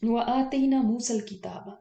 وَآتَيْنَا مُوسَى الْكِتَابَ،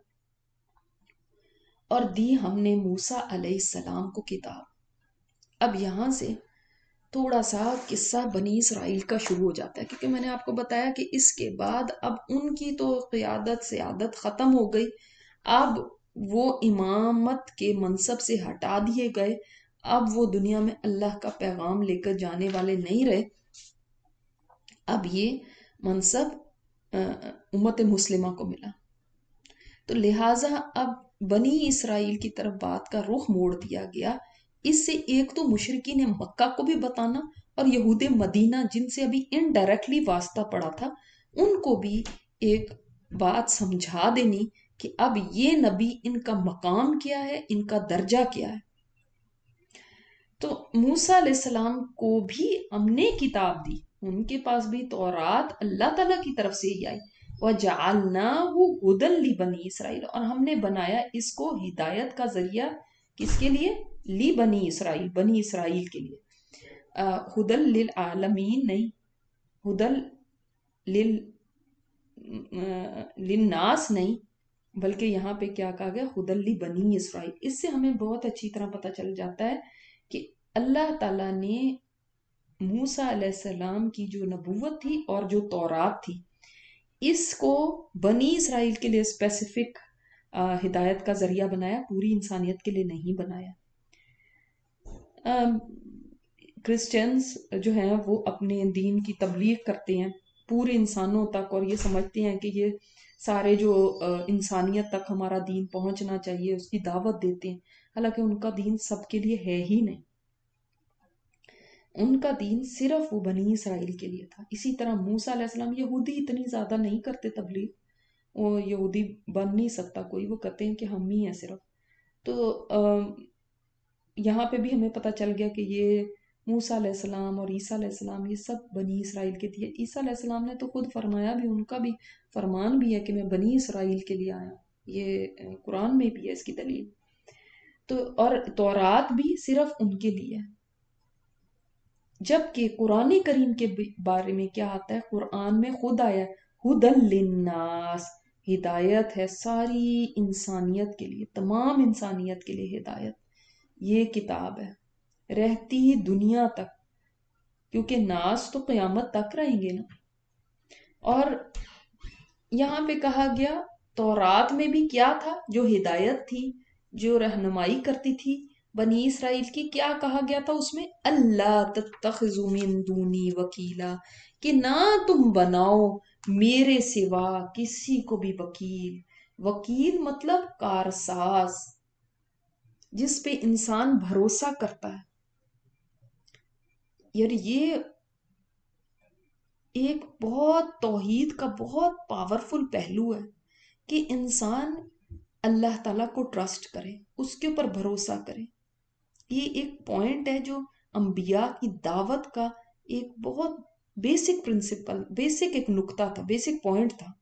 اور دی ہم نے موسیٰ علیہ السلام کو کتاب۔ اب یہاں سے تھوڑا سا قصہ بنی اسرائیل کا شروع ہو جاتا ہے، کیونکہ میں نے آپ کو بتایا کہ اس کے بعد اب ان کی تو قیادت سیادت ختم ہو گئی، اب وہ امامت کے منصب سے ہٹا دیے گئے، اب وہ دنیا میں اللہ کا پیغام لے کر جانے والے نہیں رہے، اب یہ منصب امت مسلمہ کو ملا۔ تو لہٰذا اب بنی اسرائیل کی طرف بات کا رخ موڑ دیا گیا۔ اس سے ایک تو مشرکین مکہ کو بھی بتانا، اور یہود مدینہ جن سے ابھی انڈائریکٹلی واسطہ پڑا تھا ان کو بھی ایک بات سمجھا دینی کہ اب یہ نبی، ان کا مقام کیا ہے، ان کا درجہ کیا ہے۔ تو موسیٰ علیہ السلام کو بھی ہم نے کتاب دی، ان کے پاس بھی تورات اللہ تعالیٰ کی طرف سے ہی آئی۔ وَجَعَلْنَاهُ هُدًى لِبَنِي اسرائیل، اور ہم نے بنایا اس کو ہدایت کا ذریعہ، کس کے لیے؟ لی بنی اسرائیل، بنی اسرائیل کے لیے۔ ہدل للعالمین نہیں، ہدل للناس نہیں، بلکہ یہاں پہ کیا کہا گیا؟ ہدل لبنی اسرائیل۔ اس سے ہمیں بہت اچھی طرح پتہ چل جاتا ہے کہ اللہ تعالیٰ نے موسیٰ علیہ السلام کی جو نبوت تھی اور جو تورات تھی، اس کو بنی اسرائیل کے لیے اسپیسیفک ہدایت کا ذریعہ بنایا، پوری انسانیت کے لیے نہیں بنایا۔ کرسچنز جو ہیں وہ اپنے دین کی تبلیغ کرتے ہیں پورے انسانوں تک، اور یہ سمجھتے ہیں کہ یہ سارے جو انسانیت تک ہمارا دین پہنچنا چاہیے اس کی دعوت دیتے ہیں، حالانکہ ان کا دین سب کے لیے ہے ہی نہیں، ان کا دین صرف وہ بنی اسرائیل کے لیے تھا۔ اسی طرح موسیٰ علیہ السلام، یہودی اتنی زیادہ نہیں کرتے تبلیغ، وہ یہودی بن نہیں سکتا کوئی، وہ کہتے ہیں کہ ہم ہی ہیں صرف۔ تو یہاں پہ بھی ہمیں پتہ چل گیا کہ یہ موسیٰ علیہ السلام اور عیسیٰ علیہ السلام یہ سب بنی اسرائیل کے تھے۔ عیسیٰ علیہ السلام نے تو خود فرمایا بھی، ان کا بھی فرمان بھی ہے کہ میں بنی اسرائیل کے لیے آیا، یہ قرآن میں بھی ہے اس کی دلیل۔ تو اور تورات بھی صرف ان کے لیے ہے، جبکہ قرآن کریم کے بارے میں کیا آتا ہے؟ قرآن میں خود آیا ہدل للناس، ہدایت ہے ساری انسانیت کے لیے، تمام انسانیت کے لیے ہدایت۔ یہ کتاب ہے رہتی دنیا تک، کیونکہ ناس تو قیامت تک رہیں گے نا۔ اور یہاں پہ کہا گیا تورات میں بھی کیا تھا؟ جو ہدایت تھی، جو رہنمائی کرتی تھی بنی اسرائیل کی، کیا کہا گیا تھا اس میں؟ اللہ تتخذوا من دونی وکیلا، کہ نہ تم بناؤ میرے سوا کسی کو بھی وکیل۔ وکیل مطلب کارساز، جس پہ انسان بھروسہ کرتا ہے۔ یار یہ ایک بہت توحید کا بہت پاورفل پہلو ہے کہ انسان اللہ تعالیٰ کو ٹرسٹ کرے، اس کے اوپر بھروسہ کرے۔ یہ ایک پوائنٹ ہے جو انبیاء کی دعوت کا ایک بہت بیسک پرنسپل، بیسک ایک نقطہ تھا، بیسک پوائنٹ تھا،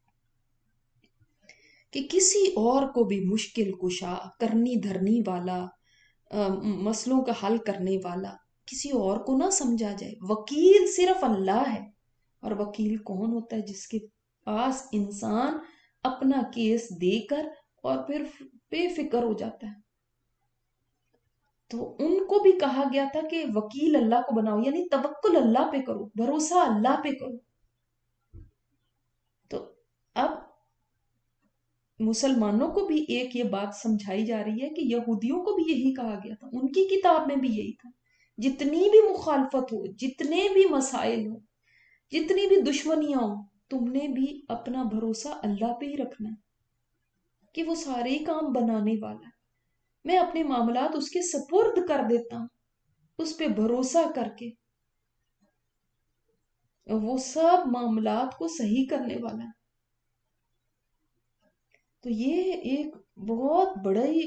کہ کسی اور کو بھی مشکل کشا، کرنی دھرنی والا، مسئلوں کا حل کرنے والا کسی اور کو نہ سمجھا جائے۔ وکیل صرف اللہ ہے، اور وکیل کون ہوتا ہے؟ جس کے پاس انسان اپنا کیس دے کر اور پھر بے فکر ہو جاتا ہے۔ تو ان کو بھی کہا گیا تھا کہ وکیل اللہ کو بناؤ، یعنی توکل اللہ پہ کرو، بھروسہ اللہ پہ کرو۔ تو اب مسلمانوں کو بھی ایک یہ بات سمجھائی جا رہی ہے کہ یہودیوں کو بھی یہی کہا گیا تھا، ان کی کتاب میں بھی یہی تھا، جتنی بھی مخالفت ہو، جتنے بھی مسائل ہو، جتنی بھی دشمنیاں ہو، تم نے بھی اپنا بھروسہ اللہ پہ ہی رکھنا ہے کہ وہ سارے ہی کام بنانے والا ہے۔ میں اپنے معاملات اس کے سپرد کر دیتا ہوں، اس پہ بھروسہ کر کے وہ سب معاملات کو صحیح کرنے والا ہے۔ تو یہ ایک بہت بڑا ہی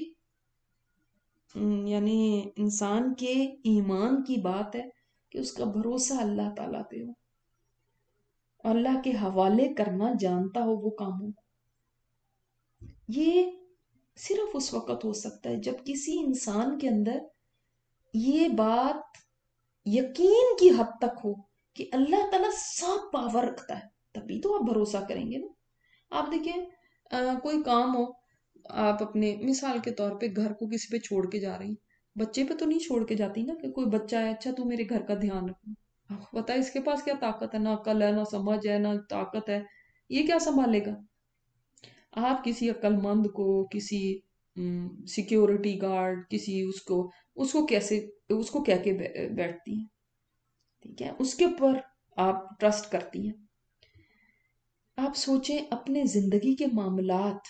یعنی انسان کے ایمان کی بات ہے کہ اس کا بھروسہ اللہ تعالیٰ پہ ہو، اللہ کے حوالے کرنا جانتا ہو وہ کاموں کو۔ یہ صرف اس وقت ہو سکتا ہے جب کسی انسان کے اندر یہ بات یقین کی حد تک ہو کہ اللہ تعالیٰ سب پاور رکھتا ہے، تبھی تو آپ بھروسہ کریں گے نا۔ آپ دیکھیں کوئی کام ہو، آپ اپنے مثال کے طور پہ گھر کو کسی پہ چھوڑ کے جا رہی ہیں، بچے پہ تو نہیں چھوڑ کے جاتی نا کہ کوئی بچہ ہے اچھا تو میرے گھر کا دھیان رکھنا، بتا اس کے پاس کیا طاقت ہے، نہ عقل ہے، نہ سمجھ ہے، نہ طاقت ہے، یہ کیا سنبھالے گا؟ آپ کسی عقل مند کو، کسی سیکیورٹی گارڈ، کسی اس کو کیسے، اس کو کہہ کے بیٹھتی ہیں؟ ٹھیک ہے، اس کے اوپر آپ ٹرسٹ کرتی ہیں۔ آپ سوچیں اپنے زندگی کے معاملات،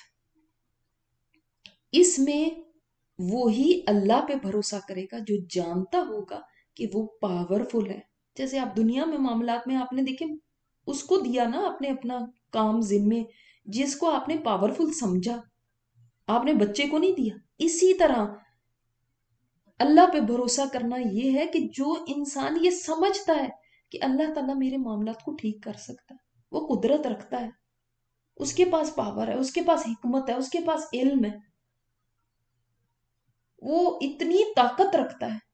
اس میں وہی اللہ پہ بھروسہ کرے گا جو جانتا ہوگا کہ وہ پاورفل ہے۔ جیسے آپ دنیا میں معاملات میں آپ نے دیکھیں اس کو دیا نا، آپ نے اپنا کام ذمے، جس کو آپ نے پاورفل سمجھا، آپ نے بچے کو نہیں دیا۔ اسی طرح اللہ پہ بھروسہ کرنا یہ ہے کہ جو انسان یہ سمجھتا ہے کہ اللہ تعالیٰ میرے معاملات کو ٹھیک کر سکتا ہے، وہ قدرت رکھتا ہے، اس کے پاس پاور ہے، اس کے پاس حکمت ہے، اس کے پاس علم ہے، وہ اتنی طاقت رکھتا ہے،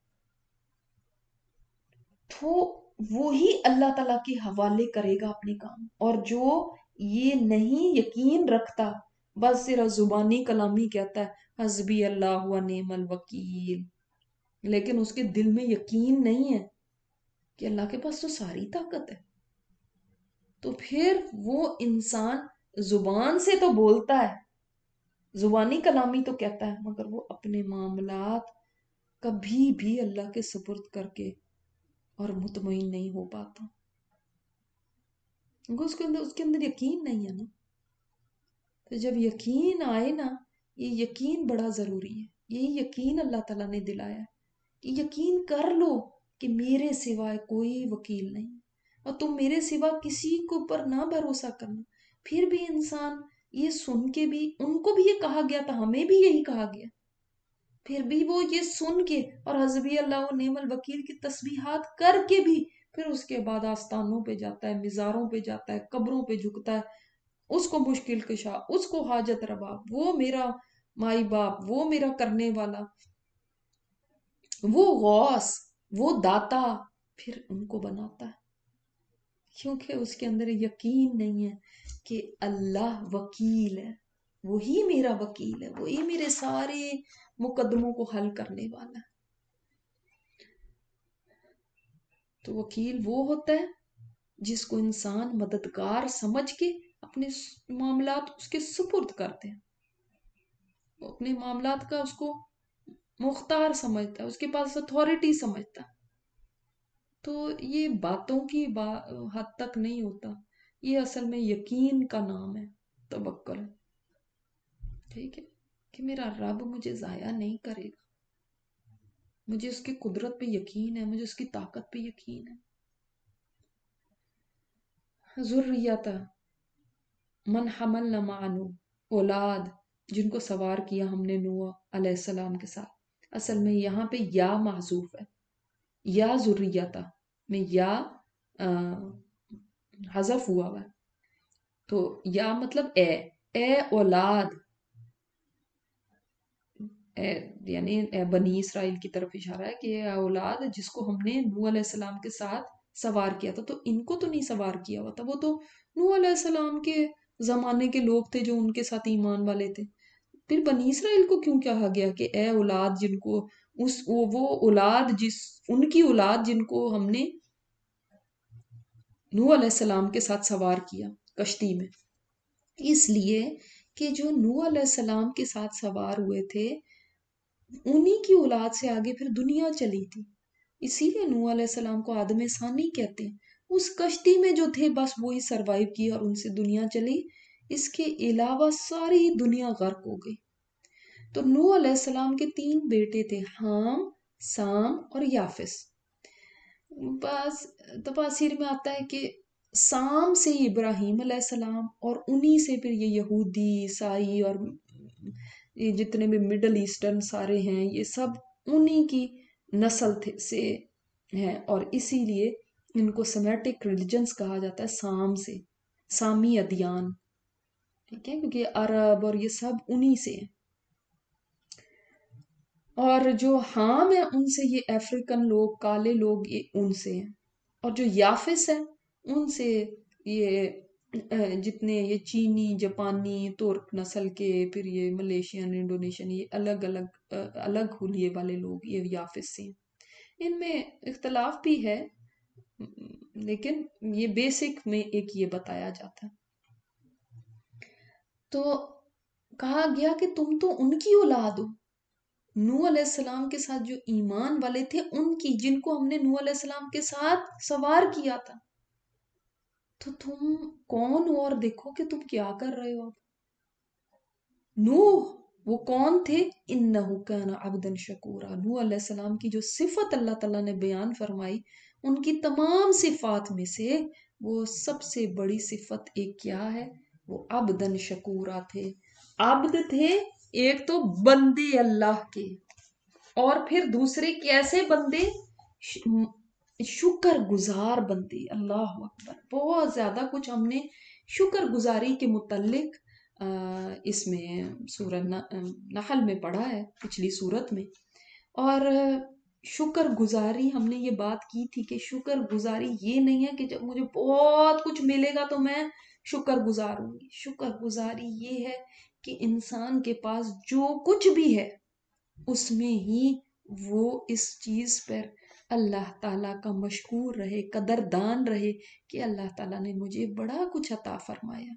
تو وہی اللہ تعالیٰ کے حوالے کرے گا اپنے کام۔ اور جو یہ نہیں یقین رکھتا، بس صرف زبانی کلامی کہتا ہے حسبی اللہ و نعم الوکیل، لیکن اس کے دل میں یقین نہیں ہے کہ اللہ کے پاس تو ساری طاقت ہے، تو پھر وہ انسان زبان سے تو بولتا ہے، زبانی کلامی تو کہتا ہے، مگر وہ اپنے معاملات کبھی بھی اللہ کے سپرد کر کے اور مطمئن نہیں ہو پاتا، کیونکہ اس کے اندر یقین نہیں ہے نا۔ تو جب یقین آئے نا، یہ یقین بڑا ضروری ہے، یہی یقین اللہ تعالیٰ نے دلایا ہے کہ یقین کر لو کہ میرے سوائے کوئی وکیل نہیں، اور تم میرے سوا کسی کے اوپر نہ بھروسہ کرنا۔ پھر بھی انسان یہ سن کے بھی، ان کو بھی یہ کہا گیا تھا، ہمیں بھی یہی کہا گیا، پھر بھی وہ یہ سن کے اور حسبی اللہ و نعم الوکیل کی تسبیحات کر کے بھی پھر اس کے بعد آستانوں پہ جاتا ہے، مزاروں پہ جاتا ہے، قبروں پہ جھکتا ہے، اس کو مشکل کشا، اس کو حاجت روا، وہ میرا مائی باپ، وہ میرا کرنے والا، وہ غوث، وہ داتا، پھر ان کو بناتا ہے، کیونکہ اس کے اندر یقین نہیں ہے کہ اللہ وکیل ہے، وہی میرا وکیل ہے، وہی میرے سارے مقدموں کو حل کرنے والا ہے۔ تو وکیل وہ ہوتا ہے جس کو انسان مددگار سمجھ کے اپنے معاملات اس کے سپرد کرتے ہیں، وہ اپنے معاملات کا اس کو مختار سمجھتا ہے، اس کے پاس اتھارٹی سمجھتا ہے۔ تو یہ باتوں کی حد تک نہیں ہوتا، یہ اصل میں یقین کا نام ہے، توکل، ٹھیک ہے، کہ میرا رب مجھے ضائع نہیں کرے گا، مجھے اس کی قدرت پہ یقین ہے، مجھے اس کی طاقت پہ یقین ہے۔ ذریتا من حملنا مع نوح، اولاد جن کو سوار کیا ہم نے نوح علیہ السلام کے ساتھ، اصل میں یہاں پہ یا محذوف ہے، یا ذریتا میں یا حذف ہوا ہے، تو یا مطلب اے اولاد، یعنی بنی اسرائیل کی طرف اشارہ ہے کہ اے اولاد جس کو ہم نے نوح علیہ السلام کے ساتھ سوار کیا تھا، تو ان کو تو نہیں سوار کیا ہوا تھا، وہ تو نوح علیہ السلام کے زمانے کے لوگ تھے جو ان کے ساتھ ایمان والے تھے، پھر بنی اسرائیل کو کیوں کہا گیا کہ اے اولاد جن کو وہ اولاد ان کی اولاد جن کو ہم نے نوح علیہ السلام کے ساتھ سوار کیا کشتی میں؟ اس لیے کہ جو نوح علیہ السلام کے ساتھ سوار ہوئے تھے انہی کی اولاد سے آگے پھر دنیا چلی تھی، اسی لیے نوح علیہ السلام کو آدم ثانی کہتے ہیں۔ اس کشتی میں جو تھے بس وہی سروائیو کی اور ان سے دنیا چلی، اس کے علاوہ ساری دنیا غرق ہو گئی۔ تو نوح علیہ السلام کے 3 بیٹے تھے، حام، سام اور یافس۔ بس تفاسیر میں آتا ہے کہ سام سے ابراہیم علیہ السلام، اور انہی سے پھر یہ یہودی، عیسائی اور یہ جتنے بھی مڈل ایسٹرن سارے ہیں، یہ سب انہی کی نسل سے ہیں، اور اسی لیے ان کو سیمیٹک ریلیجنز کہا جاتا ہے، سام سے، سامی ادیان، ٹھیک ہے، کیونکہ عرب اور یہ سب انہی سے ہیں۔ اور جو حام ہیں ان سے یہ افریقن لوگ، کالے لوگ، یہ ان سے ہیں، اور جو یافس ہیں ان سے یہ جتنے یہ چینی، جاپانی، ترک نسل کے، پھر یہ ملیشین، انڈونیشین، یہ الگ الگ الگ حلیے والے لوگ یہ یافس سے ہیں۔ ان میں اختلاف بھی ہے، لیکن یہ بیسک میں ایک یہ بتایا جاتا ہے۔ تو کہا گیا کہ تم تو ان کی اولاد ہو، نوح علیہ السلام کے ساتھ جو ایمان والے تھے ان کی، جن کو ہم نے نوح علیہ السلام کے ساتھ سوار کیا تھا، تو تم کون ہو اور دیکھو کہ تم کیا کر رہے ہو۔ اب نوح وہ کون تھے؟ انہو کان عبدا شکورا، نوح علیہ السلام کی جو صفت اللہ تعالیٰ نے بیان فرمائی، ان کی تمام صفات میں سے وہ سب سے بڑی صفت ایک کیا ہے؟ وہ عبدا شکورا تھے، عبد تھے، ایک تو بندے اللہ کے، اور پھر دوسرے کیسے بندے؟ شکر گزار بندے۔ اللہ اکبر، بہت زیادہ کچھ ہم نے شکر گزاری کے متعلق اس میں سورہ نحل میں پڑھا ہے، پچھلی سورت میں، اور شکر گزاری ہم نے یہ بات کی تھی کہ شکر گزاری یہ نہیں ہے کہ جب مجھے بہت کچھ ملے گا تو میں شکر گزار ہوں گی۔ شکر گزاری یہ ہے کہ انسان کے پاس جو کچھ بھی ہے اس میں ہی وہ اس چیز پر اللہ تعالیٰ کا مشکور رہے، قدردان رہے کہ اللہ تعالیٰ نے مجھے بڑا کچھ عطا فرمایا۔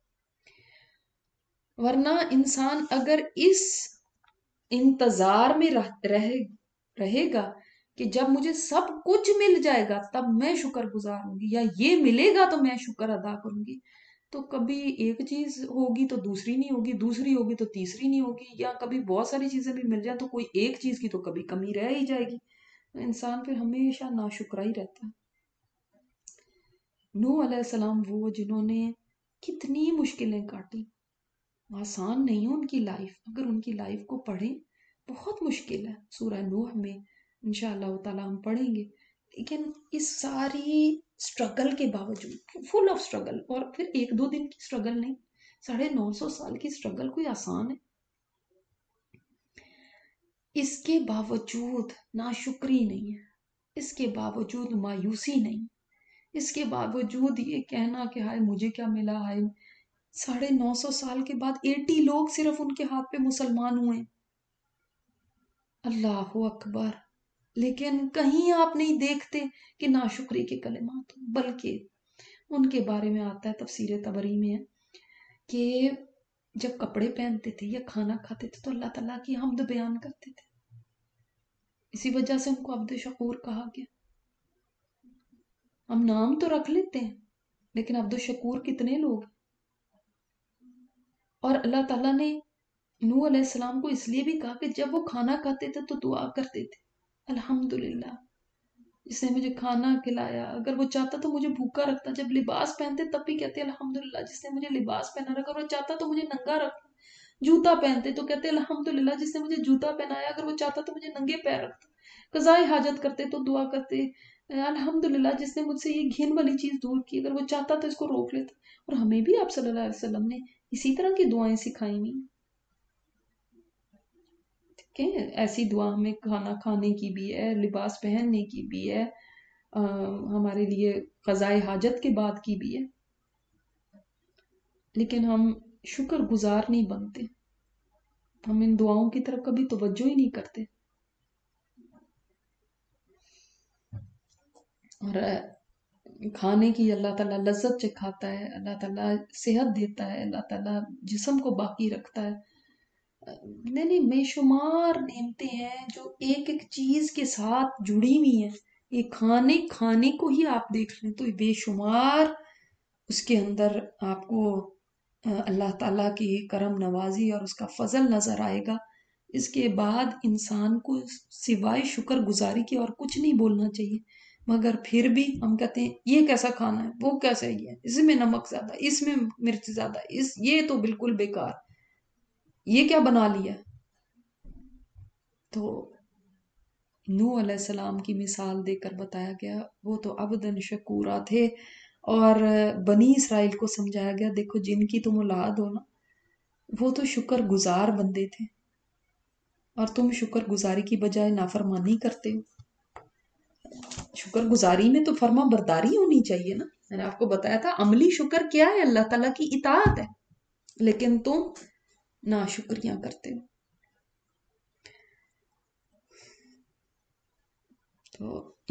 ورنہ انسان اگر اس انتظار میں رہے گا کہ جب مجھے سب کچھ مل جائے گا تب میں شکر گزار ہوں گی، یا یہ ملے گا تو میں شکر ادا کروں گی، تو کبھی ایک چیز ہوگی تو دوسری نہیں ہوگی، دوسری ہوگی تو تیسری نہیں ہوگی، یا کبھی بہت ساری چیزیں بھی مل جائیں تو کوئی ایک چیز کی تو کبھی کمی رہ ہی جائے گی۔ انسان پھر ہمیشہ ناشکرا ہی رہتا ہے۔ نوح علیہ السلام وہ جنہوں نے کتنی مشکلیں کاٹی، آسان نہیں ان کی لائف، اگر ان کی لائف کو پڑھیں بہت مشکل ہے، سورہ نوح میں انشاءاللہ تعالیٰ ہم پڑھیں گے، لیکن اس ساری سٹرگل کے باوجود، فل آف سٹرگل، اور پھر ایک دو دن کی سٹرگل نہیں، 950 سال کی سٹرگل کوئی آسان ہے؟ اس کے باوجود ناشکری نہیں ہے، اس کے باوجود مایوسی نہیں، اس کے باوجود یہ کہنا کہ ہائے مجھے کیا ملا، ہائے 950 سال کے بعد 80 لوگ صرف ان کے ہاتھ پہ مسلمان ہوئے، اللہ اکبر، لیکن کہیں آپ نہیں دیکھتے کہ ناشکری کے کلمات، بلکہ ان کے بارے میں آتا ہے تفسیر طبری میں ہے کہ جب کپڑے پہنتے تھے یا کھانا کھاتے تھے تو اللہ تعالیٰ کی حمد بیان کرتے تھے، اسی وجہ سے ان کو عبد شکور کہا گیا۔ ہم نام تو رکھ لیتے ہیں لیکن عبد الشکور کتنے لوگ؟ اور اللہ تعالیٰ نے نوح علیہ السلام کو اس لیے بھی کہا کہ جب وہ کھانا کھاتے تھے تو دعا کرتے تھے، الحمدللہ جس نے مجھے کھانا کھلایا، اگر وہ چاہتا تو مجھے بھوکا رکھتا، جب لباس پہنتے تب بھی کہتے الحمدللہ جس نے مجھے لباس پہنا رکھا، اگر وہ چاہتا تو مجھے ننگا رکھتا، جوتا پہنتے تو کہتے الحمدللہ جس نے مجھے جوتا پہنایا، اگر وہ چاہتا تو مجھے ننگے پیر رکھتا، قضائے حاجت کرتے تو دعا کرتے الحمدللہ جس نے مجھ سے یہ گھن والی چیز دور کی، اگر وہ چاہتا تو اس کو روک لیتا۔ اور ہمیں بھی آپ صلی اللہ علیہ وسلم نے اسی طرح کی دعائیں سکھائی ہوئی ہیں، ایسی دعا ہمیں کھانا کھانے کی بھی ہے، لباس پہننے کی بھی ہے، ہمارے لیے قضائے حاجت کے بعد کی بھی ہے، لیکن ہم شکر گزار نہیں بنتے، ہم ان دعاؤں کی طرف کبھی توجہ ہی نہیں کرتے۔ اور کھانے کی اللہ تعالیٰ لذت چکھاتا ہے، اللہ تعالیٰ صحت دیتا ہے، اللہ تعالیٰ جسم کو باقی رکھتا ہے، نہیں بے شمار نعمتیں ہیں جو ایک ایک چیز کے ساتھ جڑی ہوئی ہیں، یہ کھانے کو ہی آپ دیکھ لیں تو بے شمار اس کے اندر آپ کو اللہ تعالیٰ کی کرم نوازی اور اس کا فضل نظر آئے گا۔ اس کے بعد انسان کو سوائے شکر گزاری کے اور کچھ نہیں بولنا چاہیے، مگر پھر بھی ہم کہتے ہیں یہ کیسا کھانا ہے، وہ کیسا یہ ہے، اس میں نمک زیادہ، اس میں مرچ زیادہ، یہ تو بالکل بیکار، یہ کیا بنا لیا۔ تو نوح علیہ السلام کی مثال دے کر بتایا گیا وہ تو عبدن شکورا تھے، اور بنی اسرائیل کو سمجھایا گیا دیکھو جن کی تم اولاد ہو نا وہ تو شکر گزار بندے تھے، اور تم شکر گزاری کی بجائے نافرمانی کرتے ہو۔ شکر گزاری میں تو فرما برداری ہونی چاہیے نا. میں نے آپ کو بتایا تھا عملی شکر کیا ہے، اللہ تعالیٰ کی اطاعت ہے، لیکن تم ناشکریاں کرتے ہو. تو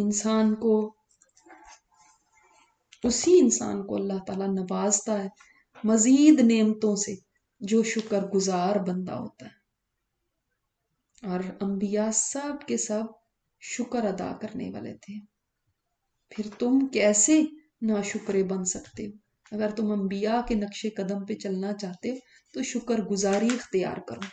اسی انسان کو اللہ تعالیٰ نوازتا ہے مزید نعمتوں سے جو شکر گزار بندہ ہوتا ہے. اور انبیاء سب کے سب شکر ادا کرنے والے تھے. پھر تم کیسے ناشکرے بن سکتے ہو؟ اگر تم انبیاء کے نقش قدم پہ چلنا چاہتے ہو تو شکر گزاری اختیار کرو.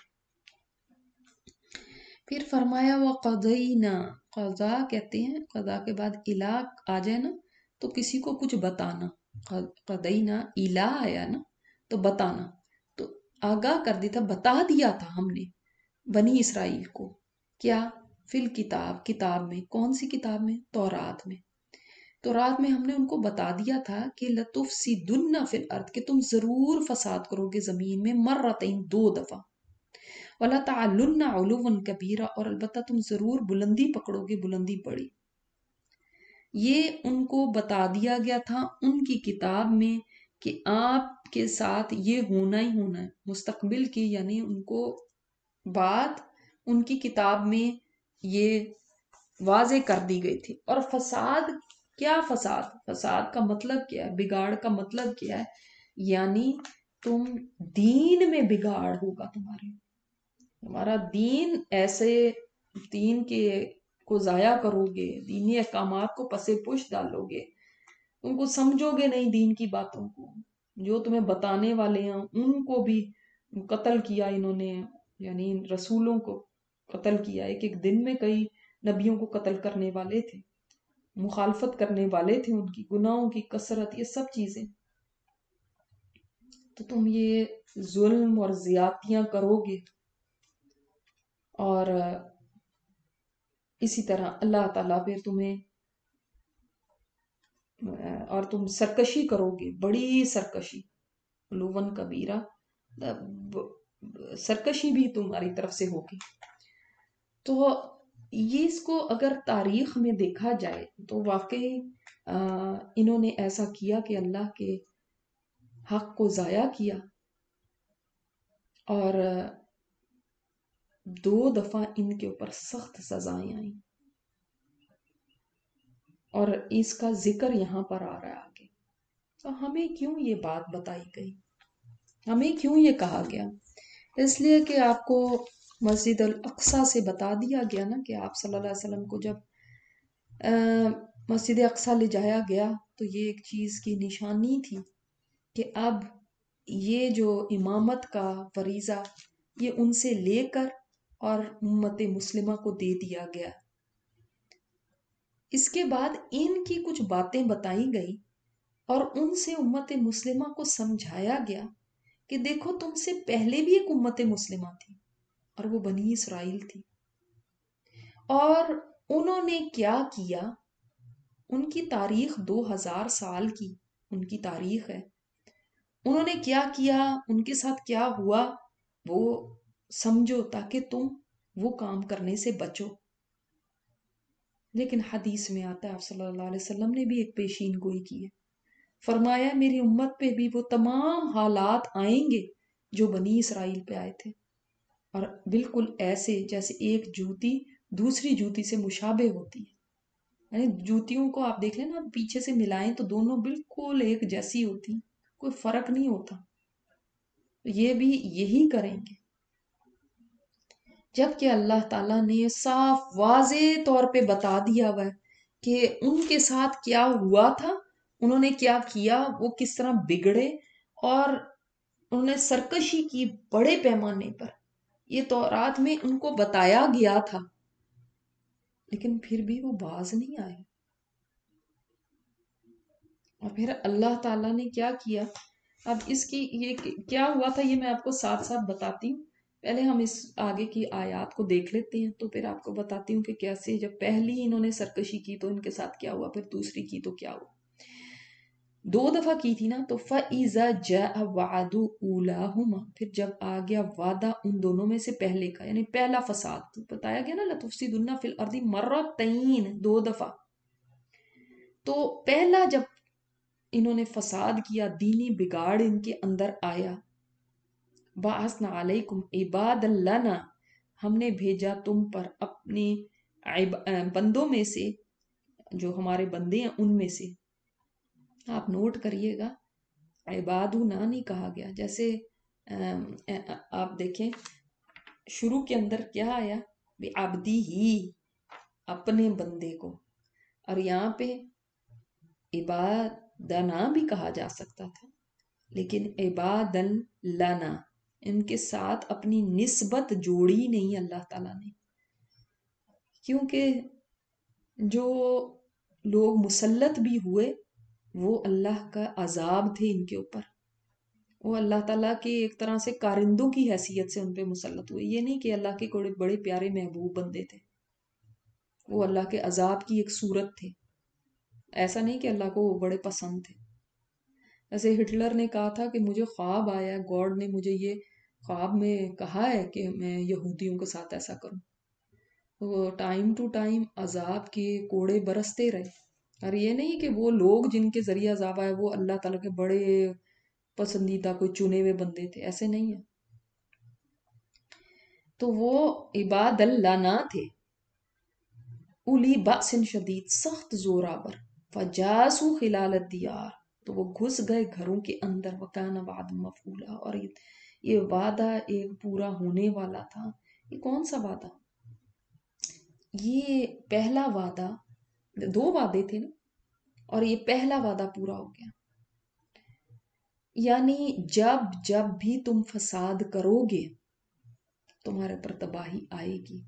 پھر فرمایا وَقَضَيْنَا، قضا کہتے ہیں قضا کے بعد الہ آ جائے نا تو کسی کو کچھ بتانا. قضینا الہ آیا نا تو بتانا، تو آگاہ کر دیا تھا، بتا دیا تھا ہم نے بنی اسرائیل کو. کیا؟ فی الکتاب، کتاب میں. کون سی کتاب میں؟ تورات میں. تورات میں ہم نے ان کو بتا دیا تھا کہ لَتُفْسِدُنَّ فِی الْأَرْضِ، کہ تم ضرور فساد کرو گے زمین میں، مرتین، 2 دفعہ. وَلَتَعْلُنَّ عُلُوًّا كَبِيرًا، اور البتہ تم ضرور بلندی پکڑو گے، بلندی بڑی. یہ ان کو بتا دیا گیا تھا ان کی کتاب میں کہ آپ کے ساتھ یہ ہونا ہی ہونا ہے مستقبل کی، یعنی ان کو بات ان کی کتاب میں یہ واضح کر دی گئی تھی. اور فساد کیا؟ فساد کا مطلب کیا ہے؟ بگاڑ کا مطلب کیا ہے؟ یعنی تم دین میں بگاڑ ہوگا تمہارا دین، ایسے دین کو ضائع کرو گے، دینی احکامات کو پس پش ڈالو گے، تم کو سمجھو گے نہیں دین کی باتوں کو. جو تمہیں بتانے والے ہیں ان کو بھی قتل کیا انہوں نے، یعنی رسولوں کو قتل کیا. ایک دن میں کئی نبیوں کو قتل کرنے والے تھے، مخالفت کرنے والے تھے، ان کی گناہوں کی کثرت، یہ سب چیزیں. تو تم یہ ظلم اور زیادتیاں کرو گے اور اسی طرح اللہ تعالیٰ پھر تمہیں، اور تم سرکشی کرو گے، بڑی سرکشی، علوًا کبیرہ، سرکشی بھی تمہاری طرف سے ہوگی. تو یہ اس کو اگر تاریخ میں دیکھا جائے تو واقعی انہوں نے ایسا کیا کہ اللہ کے حق کو ضائع کیا، اور 2 دفعہ ان کے اوپر سخت سزائیں آئیں. اور اس کا ذکر یہاں پر آ رہا ہے آگے. تو ہمیں کیوں یہ بات بتائی گئی؟ ہمیں کیوں یہ کہا گیا؟ اس لیے کہ آپ کو مسجد الاقصی سے بتا دیا گیا نا کہ آپ صلی اللہ علیہ وسلم کو جب مسجد اقصی لے جایا گیا تو یہ ایک چیز کی نشانی تھی کہ اب یہ جو امامت کا فریضہ یہ ان سے لے کر اور امت مسلمہ کو دے دیا گیا. اس کے بعد ان کی کچھ باتیں بتائی گئی اور ان سے امت مسلمہ کو سمجھایا گیا کہ دیکھو تم سے پہلے بھی ایک امت مسلمہ تھی اور وہ بنی اسرائیل تھی، اور انہوں نے کیا کیا. ان کی تاریخ 2000 سال کی ان کی تاریخ ہے. انہوں نے کیا کیا، ان کے ساتھ کیا ہوا، وہ سمجھو تاکہ تم وہ کام کرنے سے بچو. لیکن حدیث میں آتا ہے آپ صلی اللہ علیہ وسلم نے بھی ایک پیشین گوئی کی ہے. فرمایا میری امت پہ بھی وہ تمام حالات آئیں گے جو بنی اسرائیل پہ آئے تھے، اور بالکل ایسے جیسے ایک جوتی دوسری جوتی سے مشابہ ہوتی ہے. یعنی جوتیوں کو آپ دیکھ لیں نا، پیچھے سے ملائیں تو دونوں بالکل ایک جیسی ہوتی، کوئی فرق نہیں ہوتا. یہ بھی یہی کریں گے. جبکہ اللہ تعالیٰ نے صاف واضح طور پہ بتا دیا ہوا ہے کہ ان کے ساتھ کیا ہوا تھا، انہوں نے کیا کیا، وہ کس طرح بگڑے، اور انہوں نے سرکشی کی بڑے پیمانے پر. یہ تورات میں ان کو بتایا گیا تھا، لیکن پھر بھی وہ باز نہیں آئے. اور پھر اللہ تعالیٰ نے کیا کیا. اب اس کی یہ کیا ہوا تھا یہ میں آپ کو ساتھ ساتھ بتاتی ہوں. پہلے ہم اس آگے کی آیات کو دیکھ لیتے ہیں تو پھر آپ کو بتاتی ہوں کہ کیسے جب پہلی انہوں نے سرکشی کی تو ان کے ساتھ کیا ہوا، پھر دوسری کی تو کیا ہوا. 2 دفعہ کی تھی نا. تو فَإِذَا جَاءَ وَعْدُ أُولَاهُمَا، پھر جب آ گیا وعدہ ان دونوں میں سے پہلے کا، یعنی پہلا فساد تو بتایا گیا نا، لَتُفْسِدُنَّ فِي الْأَرْضِ مَرَّتَيْن، 2 دفعہ. تو پہلا جب انہوں نے فساد کیا، دینی بگاڑ ان کے اندر آیا، وَأَثْنَا عَلَيْكُمْ عِبَادًا لَنَا، ہم نے بھیجا تم پر اپنے بندوں میں سے، جو ہمارے بندے ہیں ان میں سے. آپ نوٹ کریے گا عبادنا نہیں کہا گیا. جیسے آپ دیکھیں شروع کے اندر کیا آیا، عبدی ہی، اپنے بندے کو، اور یہاں پہ عبادنا بھی کہا جا سکتا تھا، لیکن عبادن لنا، ان کے ساتھ اپنی نسبت جوڑی نہیں اللہ تعالیٰ نے. کیونکہ جو لوگ مسلط بھی ہوئے وہ اللہ کا عذاب تھے ان کے اوپر، وہ اللہ تعالیٰ کے ایک طرح سے کارندوں کی حیثیت سے ان پہ مسلط ہوئے. یہ نہیں کہ اللہ کے کوئی بڑے پیارے محبوب بندے تھے، وہ اللہ کے عذاب کی ایک صورت تھے. ایسا نہیں کہ اللہ کو وہ بڑے پسند تھے. ایسے ہٹلر نے کہا تھا کہ مجھے خواب آیا، گاڈ نے مجھے یہ خواب میں کہا ہے کہ میں یہودیوں کے ساتھ ایسا کروں. وہ ٹائم ٹو ٹائم عذاب کے کوڑے برستے رہے. اور یہ نہیں کہ وہ لوگ جن کے ذریعہ عذاب آئے وہ اللہ تعالیٰ کے بڑے پسندیدہ کوئی چنے ہوئے بندے تھے، ایسے نہیں ہیں. تو وہ عباد اللہ نہ تھے، اولی بأس شدید، سخت زور آور، فجاسو خلال الدیار، تو وہ گھس گئے گھروں کے اندر، وکان وعد مفعولا، اور یہ وعدہ ایک پورا ہونے والا تھا. یہ کون سا وعدہ؟ یہ پہلا وعدہ، دو وعدے تھے نا، اور یہ پہلا وعدہ پورا ہو گیا. یعنی جب بھی تم فساد کرو گے تمہارے پر تباہی آئے گی،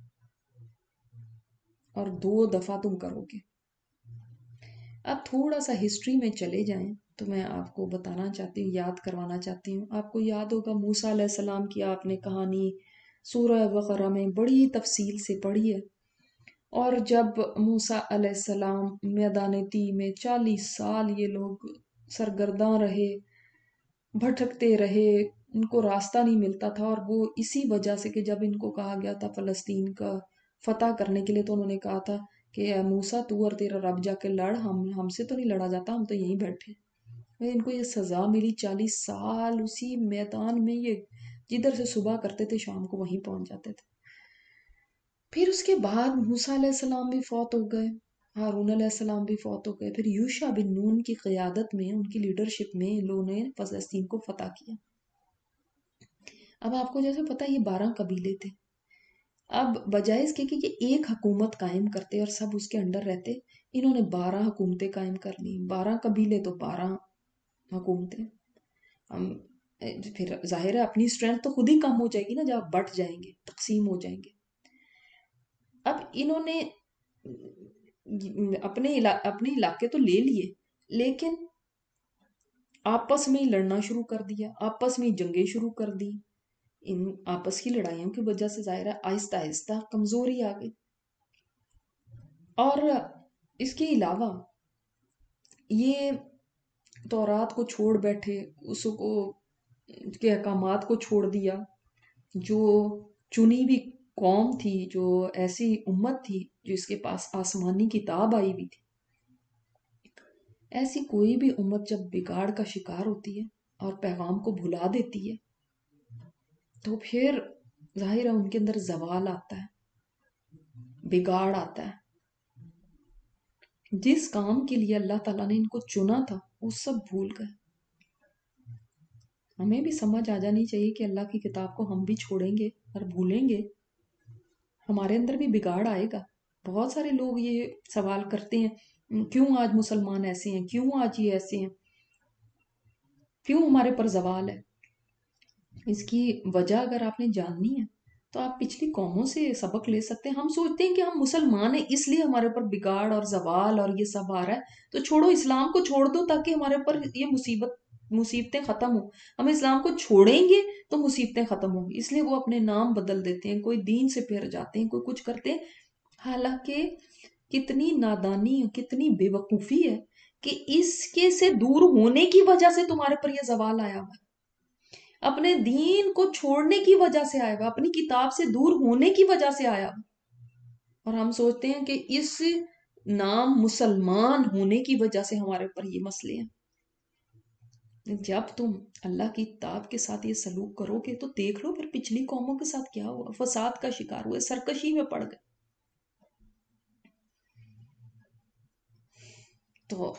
اور 2 دفعہ تم کرو گے. اب تھوڑا سا ہسٹری میں چلے جائیں تو میں آپ کو بتانا چاہتی ہوں، یاد کروانا چاہتی ہوں. آپ کو یاد ہوگا موسیٰ علیہ السلام کی آپ نے کہانی سورہ بقرہ میں بڑی تفصیل سے پڑھی ہے. اور جب موسیٰ علیہ السلام میدان تیہ میں 40 سال یہ لوگ سرگرداں رہے، بھٹکتے رہے، ان کو راستہ نہیں ملتا تھا، اور وہ اسی وجہ سے کہ جب ان کو کہا گیا تھا فلسطین کا فتح کرنے کے لیے تو انہوں نے کہا تھا کہ اے موسیٰ تو اور تیرا رب جا کے لڑ، ہم سے تو نہیں لڑا جاتا، ہم تو یہیں بیٹھے. ان کو یہ سزا ملی، 40 سال اسی میدان میں، یہ جدھر سے صبح کرتے تھے شام کو وہیں پہنچ جاتے تھے. پھر اس کے بعد موسیٰ علیہ السلام بھی فوت ہو گئے، ہارون علیہ السلام بھی فوت ہو گئے. پھر یوشع بن نون کی قیادت میں، ان کی لیڈرشپ میں لوگوں نے فلسطین کو فتح کیا. اب آپ کو جیسے پتا یہ 12 قبیلے تھے. اب بجائے اس کے کہ یہ ایک حکومت قائم کرتے اور سب اس کے انڈر رہتے، انہوں نے 12 حکومتیں قائم کر لی. 12 قبیلے تو 12 حکومتیں. پھر ظاہر ہے اپنی اسٹرینتھ تو خود ہی کم ہو جائے گی نا جب آپ بٹ جائیں گے، تقسیم ہو جائیں گے. اب انہوں نے اپنے علاقے تو لے لیے، لیکن آپس میں ہی لڑنا شروع کر دیا، آپس میں ہی جنگیں شروع کر دی. ان آپس کی لڑائیوں کی وجہ سے ظاہر ہے آہستہ آہستہ کمزوری آ گئی. اور اس کے علاوہ یہ تورات کو چھوڑ بیٹھے، اس کو کے احکامات کو چھوڑ دیا. جو چنی ہوئی قوم تھی، جو ایسی امت تھی جس کے پاس آسمانی کتاب آئی ہوئی تھی، ایسی کوئی بھی امت جب بگاڑ کا شکار ہوتی ہے اور پیغام کو بھلا دیتی ہے تو پھر ظاہر ہے ان کے اندر زوال آتا ہے، بگاڑ آتا ہے. جس کام کے لیے اللہ تعالیٰ نے ان کو چنا تھا وہ سب بھول گئے. ہمیں بھی سمجھ آ جانی چاہیے کہ اللہ کی کتاب کو ہم بھی چھوڑیں گے اور بھولیں گے، ہمارے اندر بھی بگاڑ آئے گا. بہت سارے لوگ یہ سوال کرتے ہیں کیوں آج مسلمان ایسے ہیں، کیوں آج یہ ایسے ہیں، کیوں ہمارے پر زوال ہے. اس کی وجہ اگر آپ نے جاننی ہے تو آپ پچھلی قوموں سے سبق لے سکتے ہیں. ہم سوچتے ہیں کہ ہم مسلمان ہیں اس لیے ہمارے پر بگاڑ اور زوال اور یہ سب آ رہا ہے، تو چھوڑو، اسلام کو چھوڑ دو تاکہ ہمارے پر یہ مصیبتیں ختم ہوں. ہم اسلام کو چھوڑیں گے تو مصیبتیں ختم ہوں گی، اس لیے وہ اپنے نام بدل دیتے ہیں، کوئی دین سے پھر جاتے ہیں، کوئی کچھ کرتے ہیں. حالانکہ کتنی نادانی، کتنی بے وقوفی ہے کہ اس کے سے دور ہونے کی وجہ سے تمہارے پر یہ زوال آیا ہوا ہے، اپنے دین کو چھوڑنے کی وجہ سے آیا ہوا، اپنی کتاب سے دور ہونے کی وجہ سے آیا ہوا. اور ہم سوچتے ہیں کہ اس نام مسلمان ہونے کی وجہ سے ہمارے اوپر یہ مسئلے ہیں. جب تم اللہ کی کتاب کے ساتھ یہ سلوک کرو گے تو دیکھ لو پھر پچھلی قوموں کے ساتھ کیا ہوا. فساد کا شکار ہوئے، سرکشی میں پڑ گئے. تو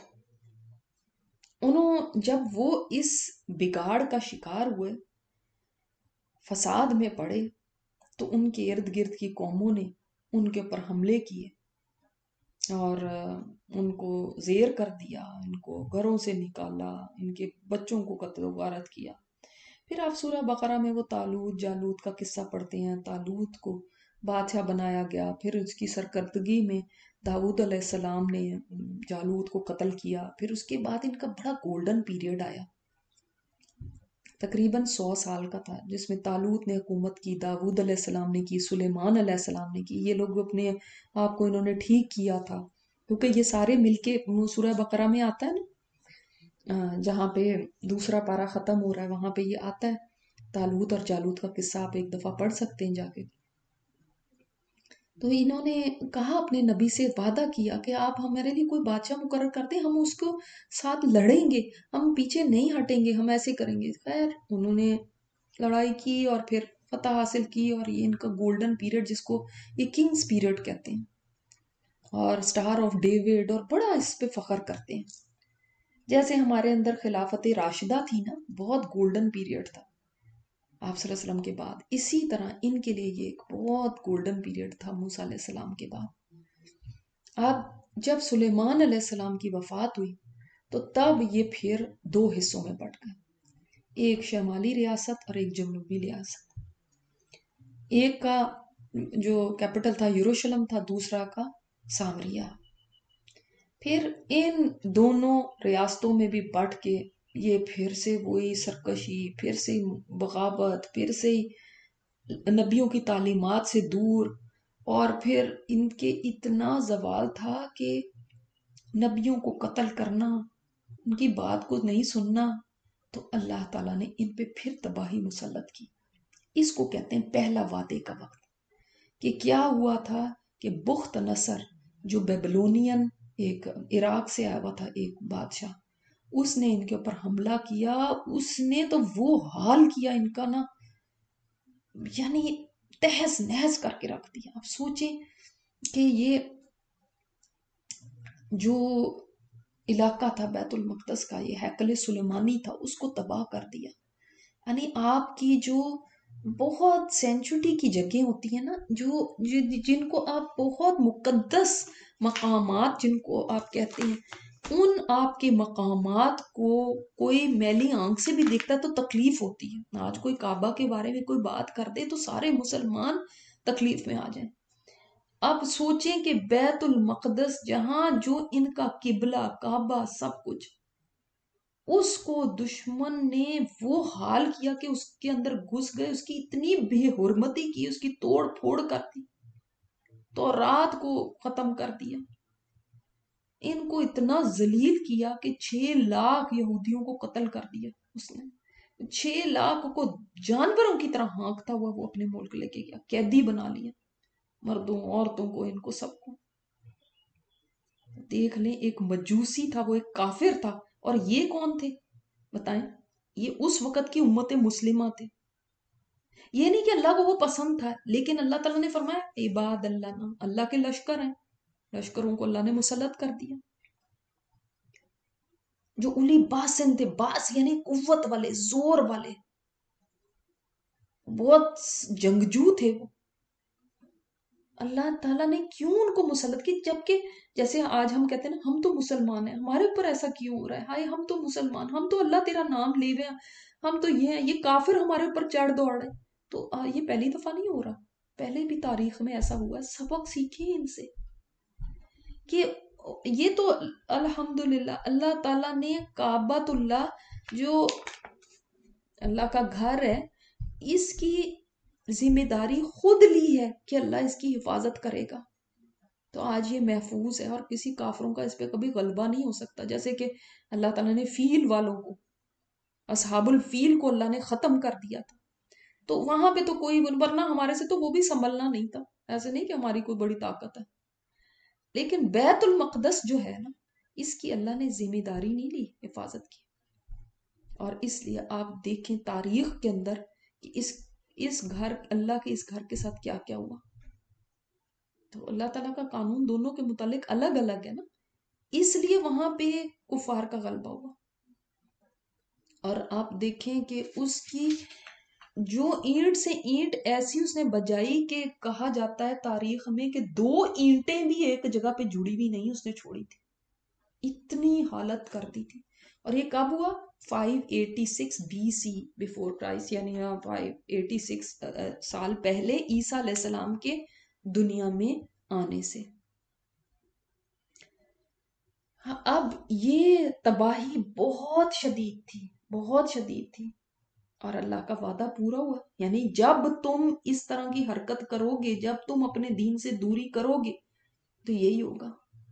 جب وہ اس بگاڑ کا شکار ہوئے، فساد میں پڑے، تو ان کے ارد گرد کی قوموں نے ان کے اوپر حملے کیے اور ان کو زیر کر دیا، ان کو گھروں سے نکالا، ان کے بچوں کو قتل و غارت کیا. پھر آپ سورہ بقرہ میں وہ طالوت جالوت کا قصہ پڑھتے ہیں. طالوت کو بادشاہ بنایا گیا، پھر اس کی سرکردگی میں داؤد علیہ السلام نے جالوت کو قتل کیا. پھر اس کے بعد ان کا بڑا گولڈن پیریڈ آیا، تقریباً 100 سال کا تھا، جس میں طالوت نے حکومت کی، داؤد علیہ السلام نے کی، سلیمان علیہ السلام نے کی. یہ لوگ اپنے آپ کو انہوں نے ٹھیک کیا تھا، کیونکہ یہ سارے مل کے سورہ بقرہ میں آتا ہے نا، جہاں پہ دوسرا پارہ ختم ہو رہا ہے وہاں پہ یہ آتا ہے طالوت اور جالوت کا قصہ. آپ ایک دفعہ پڑھ سکتے ہیں جا کے. تو انہوں نے کہا، اپنے نبی سے وعدہ کیا کہ آپ ہمارے لیے کوئی بادشاہ مقرر کر دیں، ہم اس کو ساتھ لڑیں گے، ہم پیچھے نہیں ہٹیں گے، ہم ایسے کریں گے. خیر انہوں نے لڑائی کی اور پھر فتح حاصل کی، اور یہ ان کا گولڈن پیریڈ جس کو یہ کنگز پیریڈ کہتے ہیں، اور سٹار آف ڈیوڈ، اور بڑا اس پہ فخر کرتے ہیں. جیسے ہمارے اندر خلافت راشدہ تھی نا، بہت گولڈن پیریڈ تھا آپ صلی اللہ علیہ وسلم کے بعد، اسی طرح ان کے لیے یہ ایک بہت گولڈن پیریڈ تھا موسیٰ علیہ السلام کے بعد. اب جب سلیمان علیہ السلام کی وفات ہوئی تو تب یہ پھر 2 حصوں میں بٹ گئے، ایک شمالی ریاست اور ایک جنوبی ریاست. ایک کا جو کیپٹل تھا یروشلم تھا، دوسرا کا سامریہ. پھر ان دونوں ریاستوں میں بھی بٹ کے یہ پھر سے وہی سرکشی، پھر سے بغاوت، پھر سے نبیوں کی تعلیمات سے دور، اور پھر ان کے اتنا زوال تھا کہ نبیوں کو قتل کرنا، ان کی بات کو نہیں سننا. تو اللہ تعالیٰ نے ان پہ پھر تباہی مسلط کی. اس کو کہتے ہیں پہلا وعدے کا وقت. کہ کیا ہوا تھا کہ بخت نصر جو بیبلونین ایک عراق سے آیا ہوا تھا ایک بادشاہ، اس نے ان کے اوپر حملہ کیا. اس نے تو وہ حال کیا ان کا نا، یعنی تہس نہس کر کے رکھ دیا. آپ سوچیں کہ یہ جو علاقہ تھا بیت المقدس کا، یہ ہیکل سلیمانی تھا، اس کو تباہ کر دیا. یعنی آپ کی جو بہت سینچوریٹی کی جگہیں ہوتی ہیں نا، جن کو آپ بہت مقدس مقامات جن کو آپ کہتے ہیں، ان آپ کے مقامات کو کوئی میلی آنکھ سے بھی دیکھتا ہے تو تکلیف ہوتی ہے. آج کوئی کعبہ کے بارے میں کوئی بات کر دے تو سارے مسلمان تکلیف میں آ جائیں. اب سوچیں کہ بیت المقدس جہاں جو ان کا قبلہ کعبہ سب کچھ، اس کو دشمن نے وہ حال کیا کہ اس کے اندر گھس گئے، اس کی اتنی بے حرمتی کی، اس کی توڑ پھوڑ کر دی، تو رات کو ختم کر دیا. ان کو اتنا ذلیل کیا کہ 6 لاکھ یہودیوں کو قتل کر دیا. اس نے 6 لاکھ کو جانوروں کی طرح ہانکتا ہوا وہ اپنے ملک لے کے گیا، قیدی بنا لیا، مردوں عورتوں کو، ان کو سب کو. دیکھ لیں، ایک مجوسی تھا، وہ ایک کافر تھا، اور یہ کون تھے بتائیں؟ یہ اس وقت کی امت مسلمہ تھے. یہ نہیں کہ اللہ کو وہ پسند تھا، لیکن اللہ تعالیٰ نے فرمایا عباد اللہ، نام اللہ کے لشکر ہیں، لشکروں کو اللہ نے مسلط کر دیا. جو اولی باسن تھے، باس یعنی قوت والے، زور والے، بہت جنگجو تھے وہ. اللہ تعالیٰ نے کیوں ان کو مسلط کی؟ جبکہ جیسے آج ہم کہتے ہیں نا، ہم تو مسلمان ہیں، ہمارے اوپر ایسا کیوں ہو رہا ہے؟ ہائے ہم تو مسلمان، ہم تو اللہ تیرا نام لے ہوئے ہیں، ہم تو یہ ہیں، یہ کافر ہمارے اوپر چڑھ دوڑ رہے. تو یہ پہلی دفعہ نہیں ہو رہا، پہلے بھی تاریخ میں ایسا ہوا ہے. سبق سیکھیں ان سے کہ یہ تو الحمدللہ اللہ تعالیٰ نے کعبۃ اللہ جو اللہ کا گھر ہے، اس کی ذمہ داری خود لی ہے کہ اللہ اس کی حفاظت کرے گا. تو آج یہ محفوظ ہے، اور کسی کافروں کا اس پہ کبھی غلبہ نہیں ہو سکتا. جیسے کہ اللہ تعالیٰ نے فیل والوں کو، اصحاب الفیل کو اللہ نے ختم کر دیا تھا. تو وہاں پہ تو کوئی، ورنہ ہمارے سے تو وہ بھی سنبھلنا نہیں تھا. ایسے نہیں کہ ہماری کوئی بڑی طاقت ہے. لیکن بیت المقدس جو ہے نا، اس کی اللہ نے ذمہ داری نہیں لی حفاظت کی. اور اس لیے آپ دیکھیں تاریخ کے اندر کہ اس گھر، اللہ کے اس گھر کے ساتھ کیا کیا ہوا. تو اللہ تعالیٰ کا قانون دونوں کے متعلق الگ الگ ہے نا، اس لیے وہاں پہ کفار کا غلبہ ہوا. اور آپ دیکھیں کہ اس کی جو اینٹ سے اینٹ ایسی اس نے بجائی کہ کہا جاتا ہے تاریخ میں کہ 2 اینٹیں بھی ایک جگہ پہ جڑی بھی نہیں اس نے چھوڑی تھی، اتنی حالت کر دی تھی. اور یہ کب ہوا؟ 586 بی سی بیفور کرائسٹ، یعنی 586 سال پہلے عیسیٰ علیہ السلام کے دنیا میں آنے سے. اب یہ تباہی بہت شدید تھی، بہت شدید تھی، اور اللہ کا وعدہ پورا ہوا. یعنی جب تم اس طرح کی حرکت کرو گے، جب تم اپنے دین سے دوری کرو گے تو یہی ہوگا.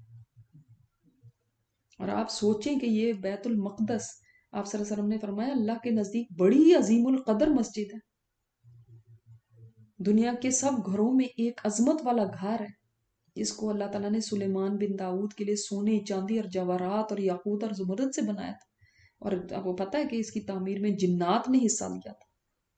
اور آپ سوچیں کہ یہ بیت المقدس، آپ صلی اللہ علیہ وسلم نے فرمایا اللہ کے نزدیک بڑی عظیم القدر مسجد ہے، دنیا کے سب گھروں میں ایک عظمت والا گھر ہے، جس کو اللہ تعالیٰ نے سلیمان بن داؤد کے لیے سونے، چاندی اور جواہرات اور یاقوت اور زمرد سے بنایا تھا. اور آپ کو پتہ ہے کہ اس کی تعمیر میں جنات نے حصہ لیا تھا.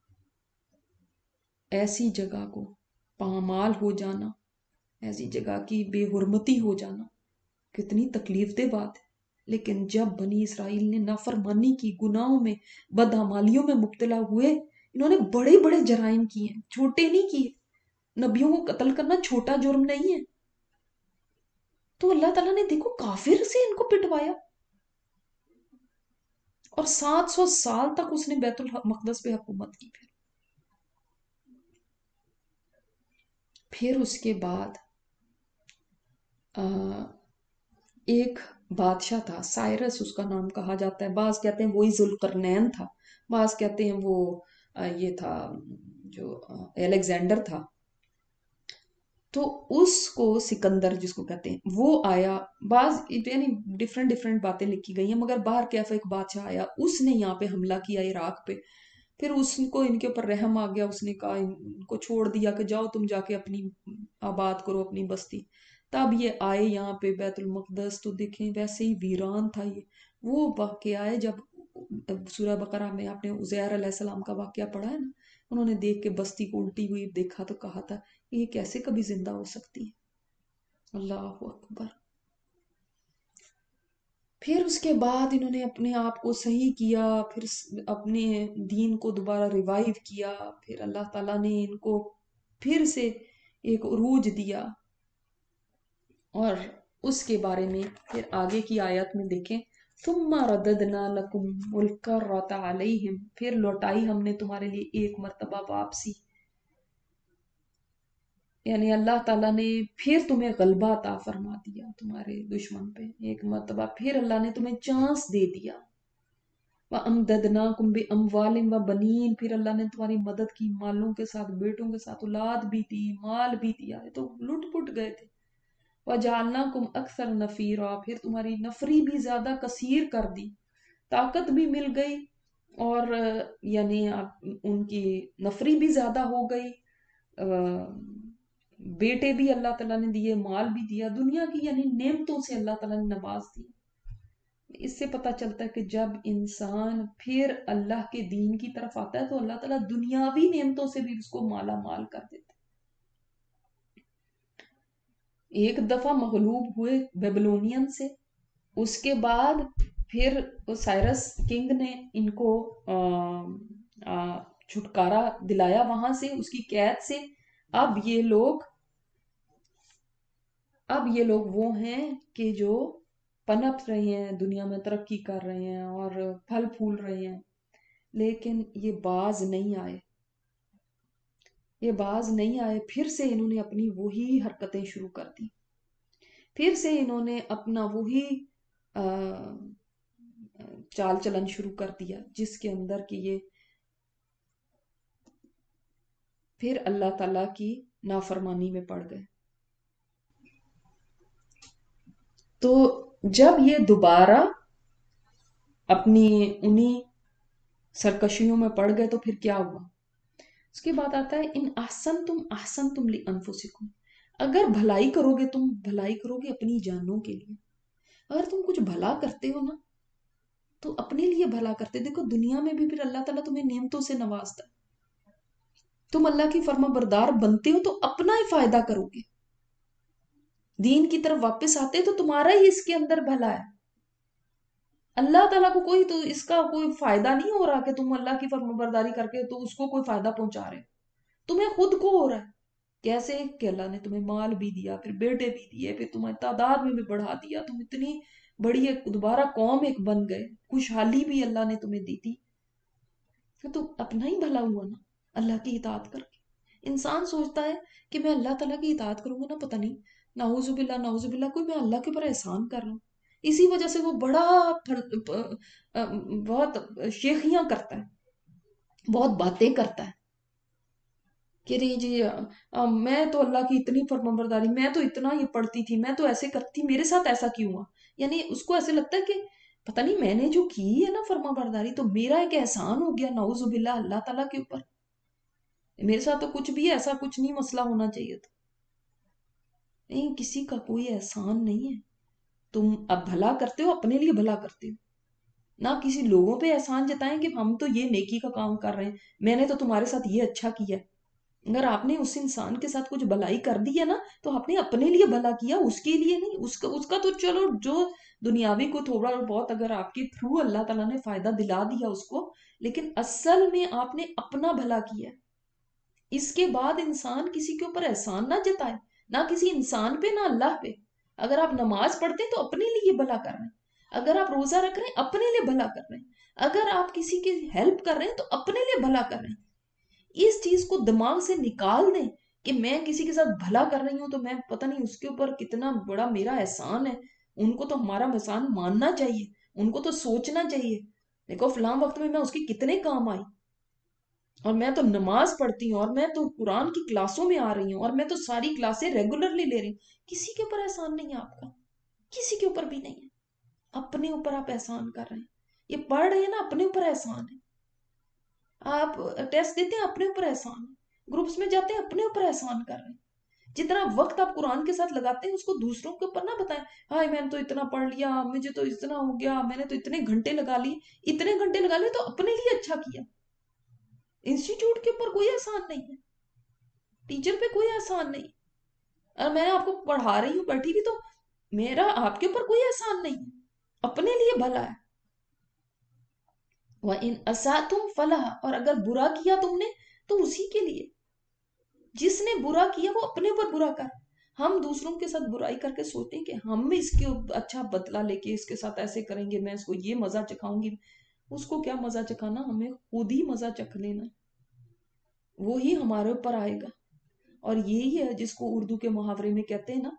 ایسی جگہ کو پامال ہو جانا، ایسی جگہ کی بے حرمتی ہو جانا کتنی تکلیف دہ بات ہے. لیکن جب بنی اسرائیل نے نافرمانی کی، گناہوں میں، بدعمالیوں میں مبتلا ہوئے، انہوں نے بڑے بڑے جرائم کیے ہیں، چھوٹے نہیں کیے. نبیوں کو قتل کرنا چھوٹا جرم نہیں ہے. تو اللہ تعالیٰ نے دیکھو کافر سے ان کو پٹوایا، اور 700 سال تک اس نے بیت المقدس پہ حکومت کی. پھر اس کے بعد ایک بادشاہ تھا، سائرس اس کا نام کہا جاتا ہے. بعض کہتے ہیں وہی ذوالقرنین تھا، بعض کہتے ہیں وہ یہ تھا جو الیگزینڈر تھا. تو اس کو سکندر جس کو کہتے ہیں وہ آیا. بعض یعنی ڈیفرنٹ باتیں لکھی گئی ہیں، مگر باہر کیفا ایک بادشاہ آیا، اس نے یہاں پہ حملہ کیا عراق پہ. پھر اس کو ان کے اوپر رحم آ گیا، اس نے کہا ان کو چھوڑ دیا کہ جاؤ تم جا کے اپنی آباد کرو اپنی بستی. تب یہ آئے یہاں پہ بیت المقدس، تو دیکھیں ویسے ہی ویران تھا. یہ وہ واقعہ ہے جب سورہ بقرہ میں آپ نے عزیر علیہ السلام کا واقعہ پڑھا ہے نا، انہوں نے دیکھ کے بستی کو الٹی ہوئی دیکھا تو کہا تھا یہ کیسے کبھی زندہ ہو سکتی ہے. اللہ اکبر. پھر اس کے بعد انہوں نے اپنے آپ کو صحیح کیا، پھر اپنے دین کو دوبارہ ریوائیو کیا. پھر اللہ تعالیٰ نے ان کو پھر سے ایک عروج دیا. اور اس کے بارے میں پھر آگے کی آیت میں دیکھیں، ثم رددنا لکم الکرۃ علیہم، پھر لوٹائی ہم نے تمہارے لیے ایک مرتبہ واپسی. یعنی اللہ تعالیٰ نے پھر تمہیں غلبہ عطا فرما دیا تمہارے دشمن پہ، ایک مرتبہ پھر اللہ نے تمہیں چانس دے دیا. وَأَمْدَدْنَاكُمْ بِأَمْوَالٍ وَبَنِينَ، پھر اللہ نے تمہاری مدد کی مالوں کے ساتھ، بیٹوں کے ساتھ، اولاد بھی دی، مال بھی دیا. یہ تو لٹ پٹ گئے تھے. وَجَعَلْنَاكُمْ أَكْثَرَ نَفِيرًا، پھر تمہاری نفری بھی زیادہ کثیر کر دی، طاقت بھی مل گئی، اور یعنی ان کی نفری بھی زیادہ ہو گئی، بیٹے بھی اللہ تعالیٰ نے دیے، مال بھی دیا، دنیا کی یعنی نعمتوں سے اللہ تعالیٰ نے نواز دی. اس سے پتہ چلتا ہے کہ جب انسان پھر اللہ کے دین کی طرف آتا ہے تو اللہ تعالیٰ دنیاوی نعمتوں سے بھی اس کو مالا مال کر دیتا ہے. ایک دفعہ مغلوب ہوئے بیبلونین سے، اس کے بعد پھر سائرس کنگ نے ان کو چھٹکارا دلایا وہاں سے، اس کی قید سے. اب یہ لوگ وہ ہیں کہ جو پنپ رہے ہیں، دنیا میں ترقی کر رہے ہیں اور پھل پھول رہے ہیں. لیکن یہ باز نہیں آئے، پھر سے انہوں نے اپنی وہی حرکتیں شروع کر دی، پھر سے انہوں نے اپنا وہی چال چلن شروع کر دیا، جس کے اندر کہ یہ پھر اللہ تعالیٰ کی نافرمانی میں پڑ گئے. تو جب یہ دوبارہ اپنی انہی سرکشیوں میں پڑ گئے تو پھر کیا ہوا؟ اس کے بعد آتا ہے ان احسنتم احسنتم لانفسکم، اگر بھلائی کرو گے، تم بھلائی کرو گے اپنی جانوں کے لیے. اگر تم کچھ بھلا کرتے ہو نا تو اپنے لیے بھلا کرتے. دیکھو دنیا میں بھی پھر اللہ تعالیٰ تمہیں نعمتوں سے نوازتا ہے. تم اللہ کی فرما بردار بنتے ہو تو اپنا ہی فائدہ کرو گے. دین کی طرف واپس آتے تو تمہارا ہی اس کے اندر بھلا ہے. اللہ تعالیٰ کو کوئی تو اس کا کوئی فائدہ نہیں ہو رہا کہ تم اللہ کی فرما برداری کر کے تو اس کو کوئی فائدہ پہنچا رہے. تمہیں خود کو ہو رہا ہے. کیسے کہ اللہ نے تمہیں مال بھی دیا، پھر بیٹے بھی دیے، پھر تمہیں تعداد میں بھی بڑھا دیا، تم اتنی بڑی ایک دوبارہ قوم ایک بن گئے، خوشحالی بھی اللہ نے تمہیں دی تھی. تو اپنا ہی بھلا ہوا نا اللہ کی اطاعت کر کے. انسان سوچتا ہے کہ میں اللہ تعالیٰ کی اطاعت کروں گا نا، پتہ نہیں نعوذ باللہ نعوذ باللہ کوئی میں اللہ کے اوپر احسان کر رہا ہوں. اسی وجہ سے وہ بہت شیخیاں کرتا ہے، بہت باتیں کرتا ہے کہ نہیں جی میں تو اللہ کی اتنی فرمانبرداری، میں تو اتنا یہ پڑھتی تھی، میں تو ایسے کرتی تھی، میرے ساتھ ایسا کیوں ہوا. یعنی اس کو ایسے لگتا ہے کہ پتہ نہیں میں نے جو کی ہے نا فرمانبرداری تو میرا ایک احسان ہو گیا نعوذ باللہ اللہ تعالیٰ کے اوپر. میرے ساتھ تو کچھ بھی ایسا کچھ نہیں مسئلہ ہونا چاہیے تھا. نہیں، کسی کا کوئی احسان نہیں ہے. تم اب بھلا کرتے ہو اپنے لیے بھلا کرتے ہو، نہ کسی لوگوں پہ احسان جتائیں کہ ہم تو یہ نیکی کا کام کر رہے ہیں، میں نے تو تمہارے ساتھ یہ اچھا کیا. اگر آپ نے اس انسان کے ساتھ کچھ بھلائی کر دی ہے نا تو آپ نے اپنے لیے بھلا کیا، اس کے لیے نہیں. اس کا تو چلو جو دنیاوی کو تھوڑا بہت اگر آپ کے تھرو اللہ تعالیٰ نے فائدہ دلا دیا اس کو، لیکن اصل میں آپ نے اپنا بھلا کیا. اس کے بعد انسان کسی کے اوپر احسان نہ جتائے، نہ کسی انسان پہ نہ اللہ پہ. اگر آپ نماز پڑھتے ہیں تو اپنے لیے بھلا کر رہے ہیں. اگر آپ روزہ رکھ رہے ہیں اپنے لیے بھلا کر رہے ہیں. اگر آپ کسی کی ہیلپ کر رہے ہیں تو اپنے لیے بھلا کر رہے ہیں. اس چیز کو دماغ سے نکال دیں کہ میں کسی کے ساتھ بھلا کر رہی ہوں تو میں پتہ نہیں اس کے اوپر کتنا بڑا میرا احسان ہے. ان کو تو ہمارا احسان ماننا چاہیے، ان کو تو سوچنا چاہیے دیکھو فلاں وقت میں اس کے کتنے کام آئی، اور میں تو نماز پڑھتی ہوں، اور میں تو قرآن کی کلاسوں میں آ رہی ہوں، اور میں تو ساری کلاسیں ریگولرلی لے رہی ہوں. کسی کے اوپر احسان نہیں ہے آپ کا، کسی کے اوپر بھی نہیں ہے. اپنے اوپر آپ احسان کر رہے ہیں. یہ پڑھ رہے ہیں نا اپنے اوپر احسان ہے. آپ ٹیسٹ دیتے ہیں اپنے اوپر احسان ہے. گروپس میں جاتے ہیں اپنے اوپر احسان کر رہے ہیں. جتنا وقت آپ قرآن کے ساتھ لگاتے ہیں اس کو دوسروں کے اوپر نہ بتائیں ہائے میں نے تو اتنا پڑھ لیا، مجھے تو اتنا ہو گیا، میں نے تو اتنے گھنٹے لگا لی. اتنے گھنٹے لگا لیے تو اپنے لیے اچھا کیا. انسٹیٹیوٹ کے اوپر کوئی احسان نہیں ہے، ٹیچر پہ کوئی احسان نہیں. اور میں آپ کو پڑھا رہی ہوں بیٹھی بھی تو میرا آپ کے اوپر کوئی احسان نہیں ہے، اپنے لیے بھلا ہے. وَإِنْ أَسَأْتُمْ فَلَهَا، اور اگر برا کیا تم نے تو اسی کے لیے. جس نے برا کیا وہ اپنے اوپر برا کر. ہم دوسروں کے ساتھ برائی کر کے سوچتے ہیں کہ ہم اس کے اچھا بدلہ لے کے اس کے ساتھ ایسے کریں گے، میں اس کو یہ مزہ چکھاؤں گی. اس کو کیا مزہ چکھانا، ہمیں خود ہی مزہ چکھ لینا، وہی ہمارے اوپر آئے گا. اور یہی ہے جس کو اردو کے محاورے میں کہتے ہیں نا،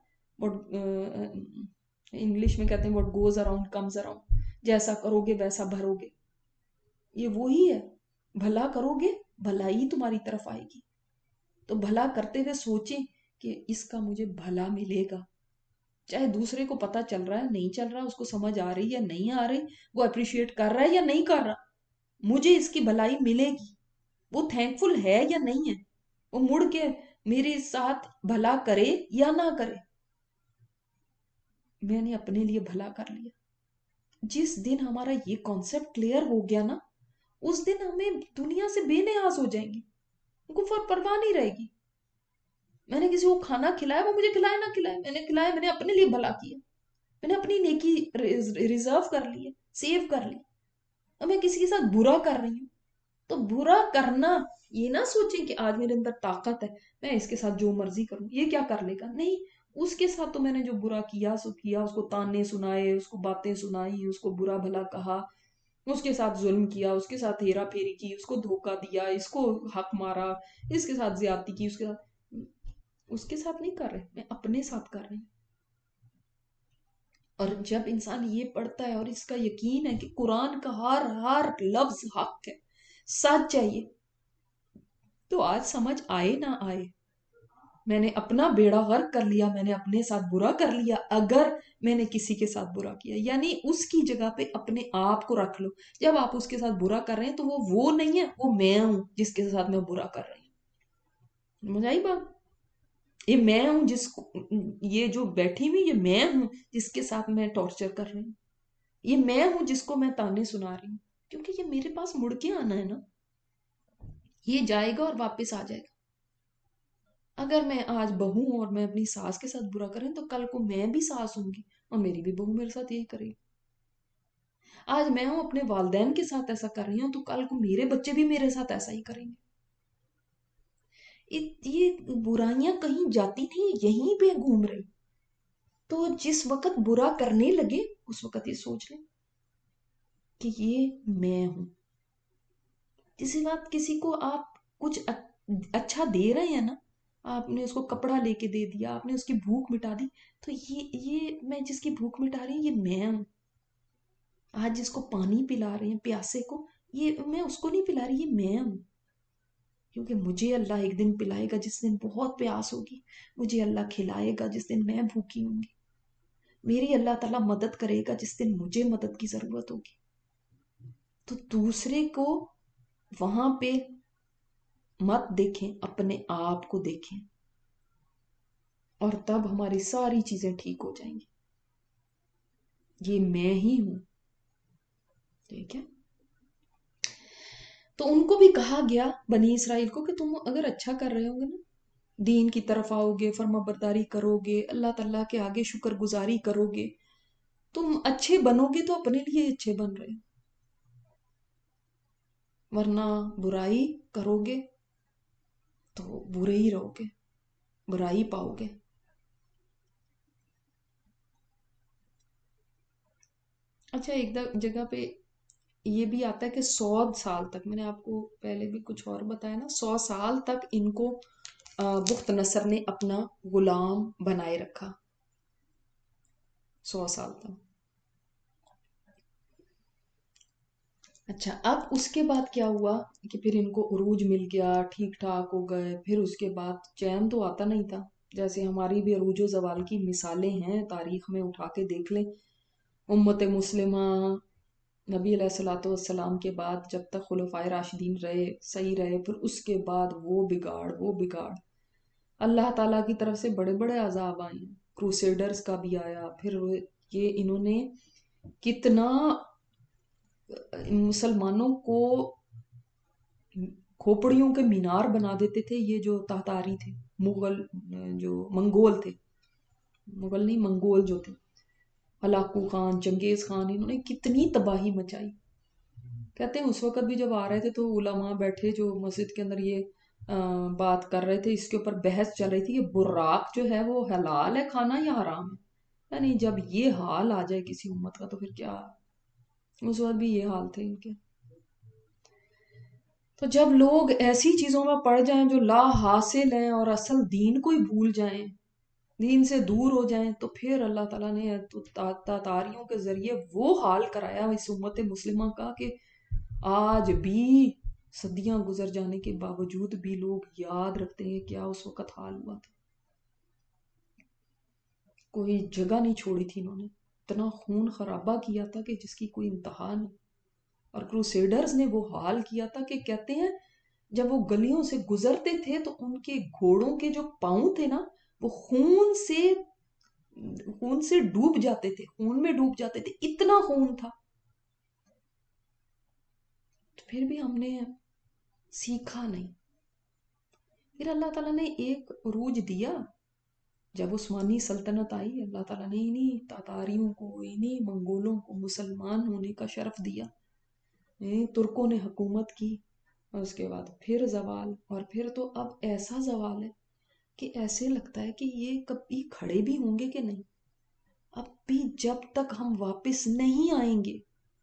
انگلش میں کہتے ہیں what goes around comes around. جیسا کرو گے ویسا بھرو گے. یہ وہی ہے، بھلا کرو گے بھلائی تمہاری طرف آئے گی. تو بھلا کرتے ہوئے سوچیں کہ اس کا مجھے بھلا ملے گا. چاہے دوسرے کو پتا چل رہا ہے نہیں چل رہا، اس کو سمجھ آ رہی یا نہیں آ رہی، وہ اپریشیٹ کر رہا ہے یا نہیں کر رہا، مجھے اس کی بھلائی ملے گی. وہ تھینکفل ہے یا نہیں ہے، وہ مڑ کے میرے ساتھ بھلا کرے یا نہ کرے، میں نے اپنے لیے بھلا کر لیا. جس دن ہمارا یہ کانسیپٹ کلیئر ہو گیا نا، اس دن ہمیں دنیا سے بے نیاز ہو جائیں گے. ان کو پرواہ نہیں رہے گی. میں نے کسی کو کھانا کھلایا، وہ مجھے کھلائے نہ کھلائے، میں نے کھلایا، میں نے اپنے لیے بھلا کیا، میں نے اپنی نیکی ریزرو کر لی ہے، سیو کر لی. اور میں کسی کے ساتھ برا کر رہی ہوں تو برا کرنا، یہ نہ سوچیں کہ آج میرے اندر طاقت ہے میں اس کے ساتھ جو مرضی کروں، یہ کیا کر لے گا. نہیں، اس کے ساتھ تو میں نے جو برا کیا سو کیا، اس کو تانے سنائے، اس کو باتیں سنائی، اس کو برا بھلا کہا، اس کے ساتھ ظلم کیا، اس کے ساتھ ہیرا پھیری کی، اس کو دھوکہ دیا، اس کو حق مارا، اس کے ساتھ زیادتی کی، اس کے ساتھ نہیں کر رہے، میں اپنے ساتھ کر رہی ہوں. اور جب انسان یہ پڑھتا ہے اور اس کا یقین ہے کہ قرآن کا ہر لفظ حق ہے، سچ چاہیے، تو آج سمجھ آئے نہ آئے، میں نے اپنا بیڑا غرق کر لیا، میں نے اپنے ساتھ برا کر لیا. اگر میں نے کسی کے ساتھ برا کیا، یعنی اس کی جگہ پہ اپنے آپ کو رکھ لو. جب آپ اس کے ساتھ برا کر رہے ہیں تو وہ نہیں ہے، وہ میں ہوں جس کے ساتھ میں برا کر رہی ہوں. سمجھ آئی بات؟ یہ میں ہوں جس کو، یہ جو بیٹھی ہوئی یہ میں ہوں جس کے ساتھ میں ٹارچر کر رہی ہوں، یہ میں ہوں جس کو میں تانے سنا رہی ہوں، کیونکہ یہ میرے پاس مڑ کے آنا ہے نا، یہ جائے گا اور واپس آ جائے گا۔ اگر میں آج بہو ہوں اور میں اپنی ساس کے ساتھ برا کریں تو کل کو میں بھی ساس ہوں گی اور میری بھی بہو میرے ساتھ یہی کرے گی۔ آج میں ہوں اپنے والدین کے ساتھ ایسا کر رہی ہوں تو کل کو میرے بچے بھی میرے ساتھ ایسا ہی کریں گے۔ یہ برائیاں کہیں جاتی نہیں، یہیں پہ گھوم رہی۔ تو جس وقت برا کرنے لگے اس وقت یہ سوچ لیں کہ یہ میں ہوں۔ کسی بات کسی کو آپ کچھ اچھا دے رہے ہیں نا، آپ نے اس کو کپڑا لے کے دے دیا، آپ نے اس کی بھوک مٹا دی، تو یہ میں جس کی بھوک مٹا رہی ہوں یہ میں ہوں۔ آج جس کو پانی پلا رہے ہیں پیاسے کو، یہ میں اس کو نہیں پلا رہی، یہ میں ہوں، کیونکہ مجھے اللہ ایک دن پلائے گا جس دن بہت پیاس ہوگی، مجھے اللہ کھلائے گا جس دن میں بھوکی ہوں گی، میری اللہ تعالیٰ مدد کرے گا جس دن مجھے مدد کی ضرورت ہوگی۔ تو دوسرے کو وہاں پہ مت دیکھیں، اپنے آپ کو دیکھیں، اور تب ہماری ساری چیزیں ٹھیک ہو جائیں گی۔ یہ میں ہی ہوں، ٹھیک ہے؟ تو ان کو بھی کہا گیا بنی اسرائیل کو کہ تم اگر اچھا کر رہے ہوں گے نا، دین کی طرف آؤ گے، فرما برداری کرو گے، اللہ تعالیٰ کے آگے شکر گزاری کرو گے، تم اچھے بنو گے تو اپنے لیے اچھے بن رہے، ورنہ برائی کرو گے تو برے ہی رہو گے، برائی پاؤ گے۔ اچھا ایک جگہ پہ یہ بھی آتا ہے کہ 100 سال تک، میں نے آپ کو پہلے بھی کچھ اور بتایا نا، 100 سال تک ان کو بخت نصر نے اپنا غلام بنائے رکھا، 100 سال تک۔ اچھا اب اس کے بعد کیا ہوا کہ پھر ان کو عروج مل گیا، ٹھیک ٹھاک ہو گئے، پھر اس کے بعد چین تو آتا نہیں تھا، جیسے ہماری بھی عروج و زوال کی مثالیں ہیں تاریخ میں، اٹھا کے دیکھ لیں۔ امت مسلمہ نبی علیہ الصلوۃ والسلام کے بعد جب تک خلفائے راشدین رہے، صحیح رہے، پھر اس کے بعد وہ بگاڑ اللہ تعالیٰ کی طرف سے بڑے بڑے عذاب آئے ہیں، کروسیڈرز کا بھی آیا، پھر یہ انہوں نے کتنا مسلمانوں کو کھوپڑیوں کے مینار بنا دیتے تھے، یہ جو تاتاری تھے، مغل جو منگول تھے، مغل نہیں منگول جو تھے، ہلاکو خان، چنگیز خان، انہوں نے کتنی تباہی مچائی۔ کہتے ہیں اس وقت بھی جب آ رہے تھے تو علماء بیٹھے جو مسجد کے اندر یہ بات کر رہے تھے، اس کے اوپر بحث چل رہی تھی کہ براق جو ہے وہ حلال ہے کھانا یا حرام ہے، یعنی جب یہ حال آ جائے کسی امت کا تو پھر کیا، اس وقت بھی یہ حال تھے ان کے۔ تو جب لوگ ایسی چیزوں میں پڑ جائیں جو لا حاصل ہیں اور اصل دین کو ہی بھول جائیں، دین سے دور ہو جائیں، تو پھر اللہ تعالیٰ نے تاتاریوں کے ذریعے وہ حال کرایا اس امت مسلمہ کا کہ آج بھی صدیاں گزر جانے کے باوجود بھی لوگ یاد رکھتے ہیں کیا اس وقت حال ہوا تھا۔ کوئی جگہ نہیں چھوڑی تھی انہوں نے، اتنا خون خرابہ کیا تھا کہ جس کی کوئی انتہا نہیں۔ اور کروسیڈرز نے وہ حال کیا تھا کہ کہتے ہیں جب وہ گلیوں سے گزرتے تھے تو ان کے گھوڑوں کے جو پاؤں تھے نا وہ خون سے ڈوب جاتے تھے، خون میں ڈوب جاتے تھے، اتنا خون تھا۔ تو پھر بھی ہم نے سیکھا نہیں۔ پھر اللہ تعالیٰ نے ایک عروج دیا، جب عثمانی سلطنت آئی، اللہ تعالیٰ نے انہی تاتاریوں کو، انہی منگولوں کو مسلمان ہونے کا شرف دیا، ترکوں نے حکومت کی، اور اس کے بعد پھر زوال، اور پھر تو اب ایسا زوال ہے کہ ایسے لگتا ہے کہ یہ کبھی کھڑے بھی ہوں گے کہ نہیں۔ اب بھی جب تک ہم واپس نہیں آئیں گے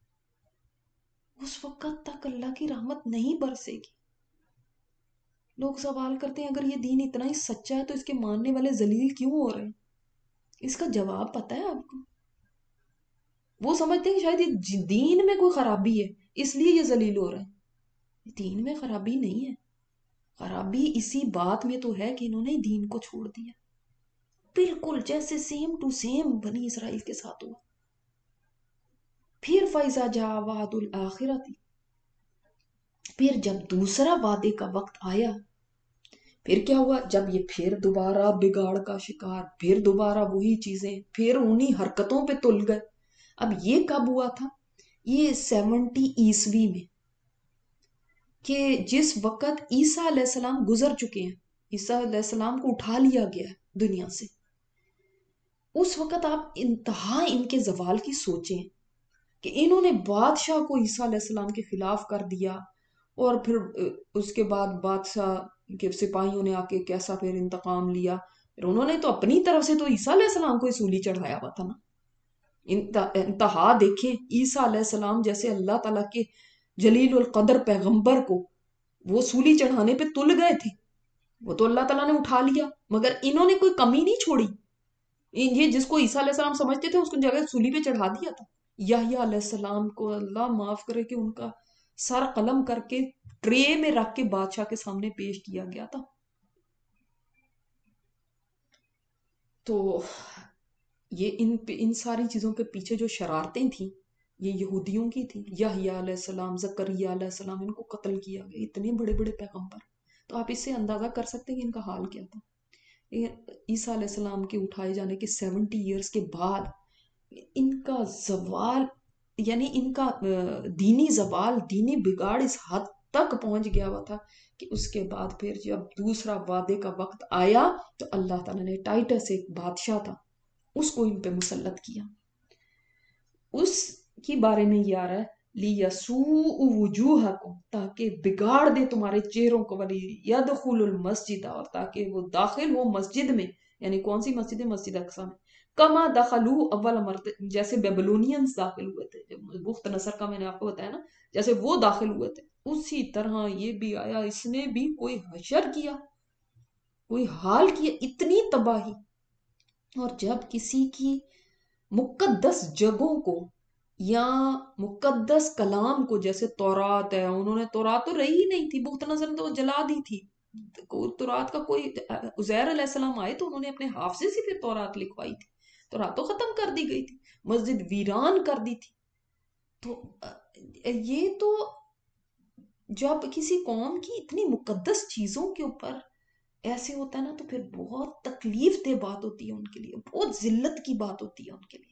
اس وقت تک اللہ کی رحمت نہیں برسے گی۔ لوگ سوال کرتے ہیں اگر یہ دین اتنا ہی سچا ہے تو اس کے ماننے والے ذلیل کیوں ہو رہے ہیں؟ اس کا جواب پتہ ہے آپ کو؟ وہ سمجھتے ہیں کہ شاید یہ دین میں کوئی خرابی ہے اس لیے یہ ذلیل ہو رہے ہیں۔ دین میں خرابی نہیں ہے، خرابی اسی بات میں تو ہے کہ انہوں نے دین کو چھوڑ دیا، بالکل جیسے سیم ٹو سیم بنی اسرائیل کے ساتھ ہوا۔ پھر فیضا جا وعد الآخرتی، پھر جب دوسرا وعدے کا وقت آیا، پھر کیا ہوا، جب یہ پھر دوبارہ بگاڑ کا شکار، پھر دوبارہ وہی چیزیں، پھر انہی حرکتوں پہ تل گئے. اب یہ کب ہوا تھا؟ یہ 70 عیسوی میں، کہ جس وقت عیسیٰ علیہ السلام گزر چکے ہیں، عیسیٰ علیہ السلام کو اٹھا لیا گیا ہے دنیا سے. اس وقت آپ انتہا ان کے زوال کی سوچیں کہ انہوں نے بادشاہ کو عیسیٰ علیہ السلام کے خلاف کر دیا، اور پھر اس کے بعد بادشاہ کے سپاہیوں نے آ کے کیسا پھر انتقام لیا. پھر انہوں نے تو اپنی طرف سے تو عیسیٰ علیہ السلام کو سولی چڑھایا ہوا تھا نا. انتہا دیکھیں، عیسیٰ علیہ السلام جیسے اللہ تعالیٰ کے جلیل القدر پیغمبر کو وہ سولی چڑھانے پہ تل گئے تھے، وہ تو اللہ تعالیٰ نے اٹھا لیا، مگر انہوں نے کوئی کمی نہیں چھوڑی. یہ جس کو عیسیٰ علیہ السلام سمجھتے تھے اس کو جگہ سولی پہ چڑھا دیا تھا. یحییٰ علیہ السلام کو اللہ معاف کرے کہ ان کا سر قلم کر کے ٹرے میں رکھ کے بادشاہ کے سامنے پیش کیا گیا تھا. تو یہ ان ساری چیزوں کے پیچھے جو شرارتیں تھیں یہ یہودیوں کی تھیں. یحییٰ علیہ السلام، زکریا علیہ السلام، ان کو قتل کیا گیا، اتنے بڑے بڑے پیغمبر. تو آپ اس سے اندازہ کر سکتے ہیں کہ ان کا حال کیا تھا. عیسیٰ علیہ السلام کے اٹھائے جانے کے 70 ایئرز کے بعد ان کا زوال، یعنی ان کا دینی زوال، دینی بگاڑ اس حد تک پہنچ گیا ہوا تھا کہ اس کے بعد پھر جب دوسرا وعدے کا وقت آیا تو اللہ تعالیٰ نے ٹائٹس ایک بادشاہ تھا اس کو ان پہ مسلط کیا. اس کی بارے میں یہ آ رہا ہے لِيَسُوءُ وُجُوهَكُمْ، تاکہ بگاڑ دے تمہارے چہروں کو، وَلِيَدْخُلُ الْمَسْجِدَ، اور تاکہ وہ داخل ہو مسجد میں. یعنی کون سی مسجد ہے؟ مسجد اقصی میں. کما دخلوا اول مرت، جیسے بیبلونینز داخل ہوئے تھے، جب بخت نصر کا میں نے آپ کو بتایا نا، جیسے وہ داخل ہوئے تھے اسی طرح یہ بھی آیا، اس نے بھی کوئی حشر کیا، کوئی حال کیا، اتنی تباہی. اور جب کسی کی مقدس جگہوں کو یا مقدس کلام کو، جیسے تورات ہے، انہوں نے تورات تو رہی ہی نہیں تھی، بخت نظر نے تو جلا دی تھی. تورات کا کوئی، عزیر علیہ السلام آئے تو انہوں نے اپنے حافظے سے پھر تورات لکھوائی تھی، تورات تو ختم کر دی گئی تھی، مسجد ویران کر دی تھی. تو یہ تو جب کسی قوم کی اتنی مقدس چیزوں کے اوپر ایسے ہوتا ہے نا تو پھر بہت تکلیف دہ بات ہوتی ہے ان کے لیے، بہت ذلت کی بات ہوتی ہے ان کے لیے.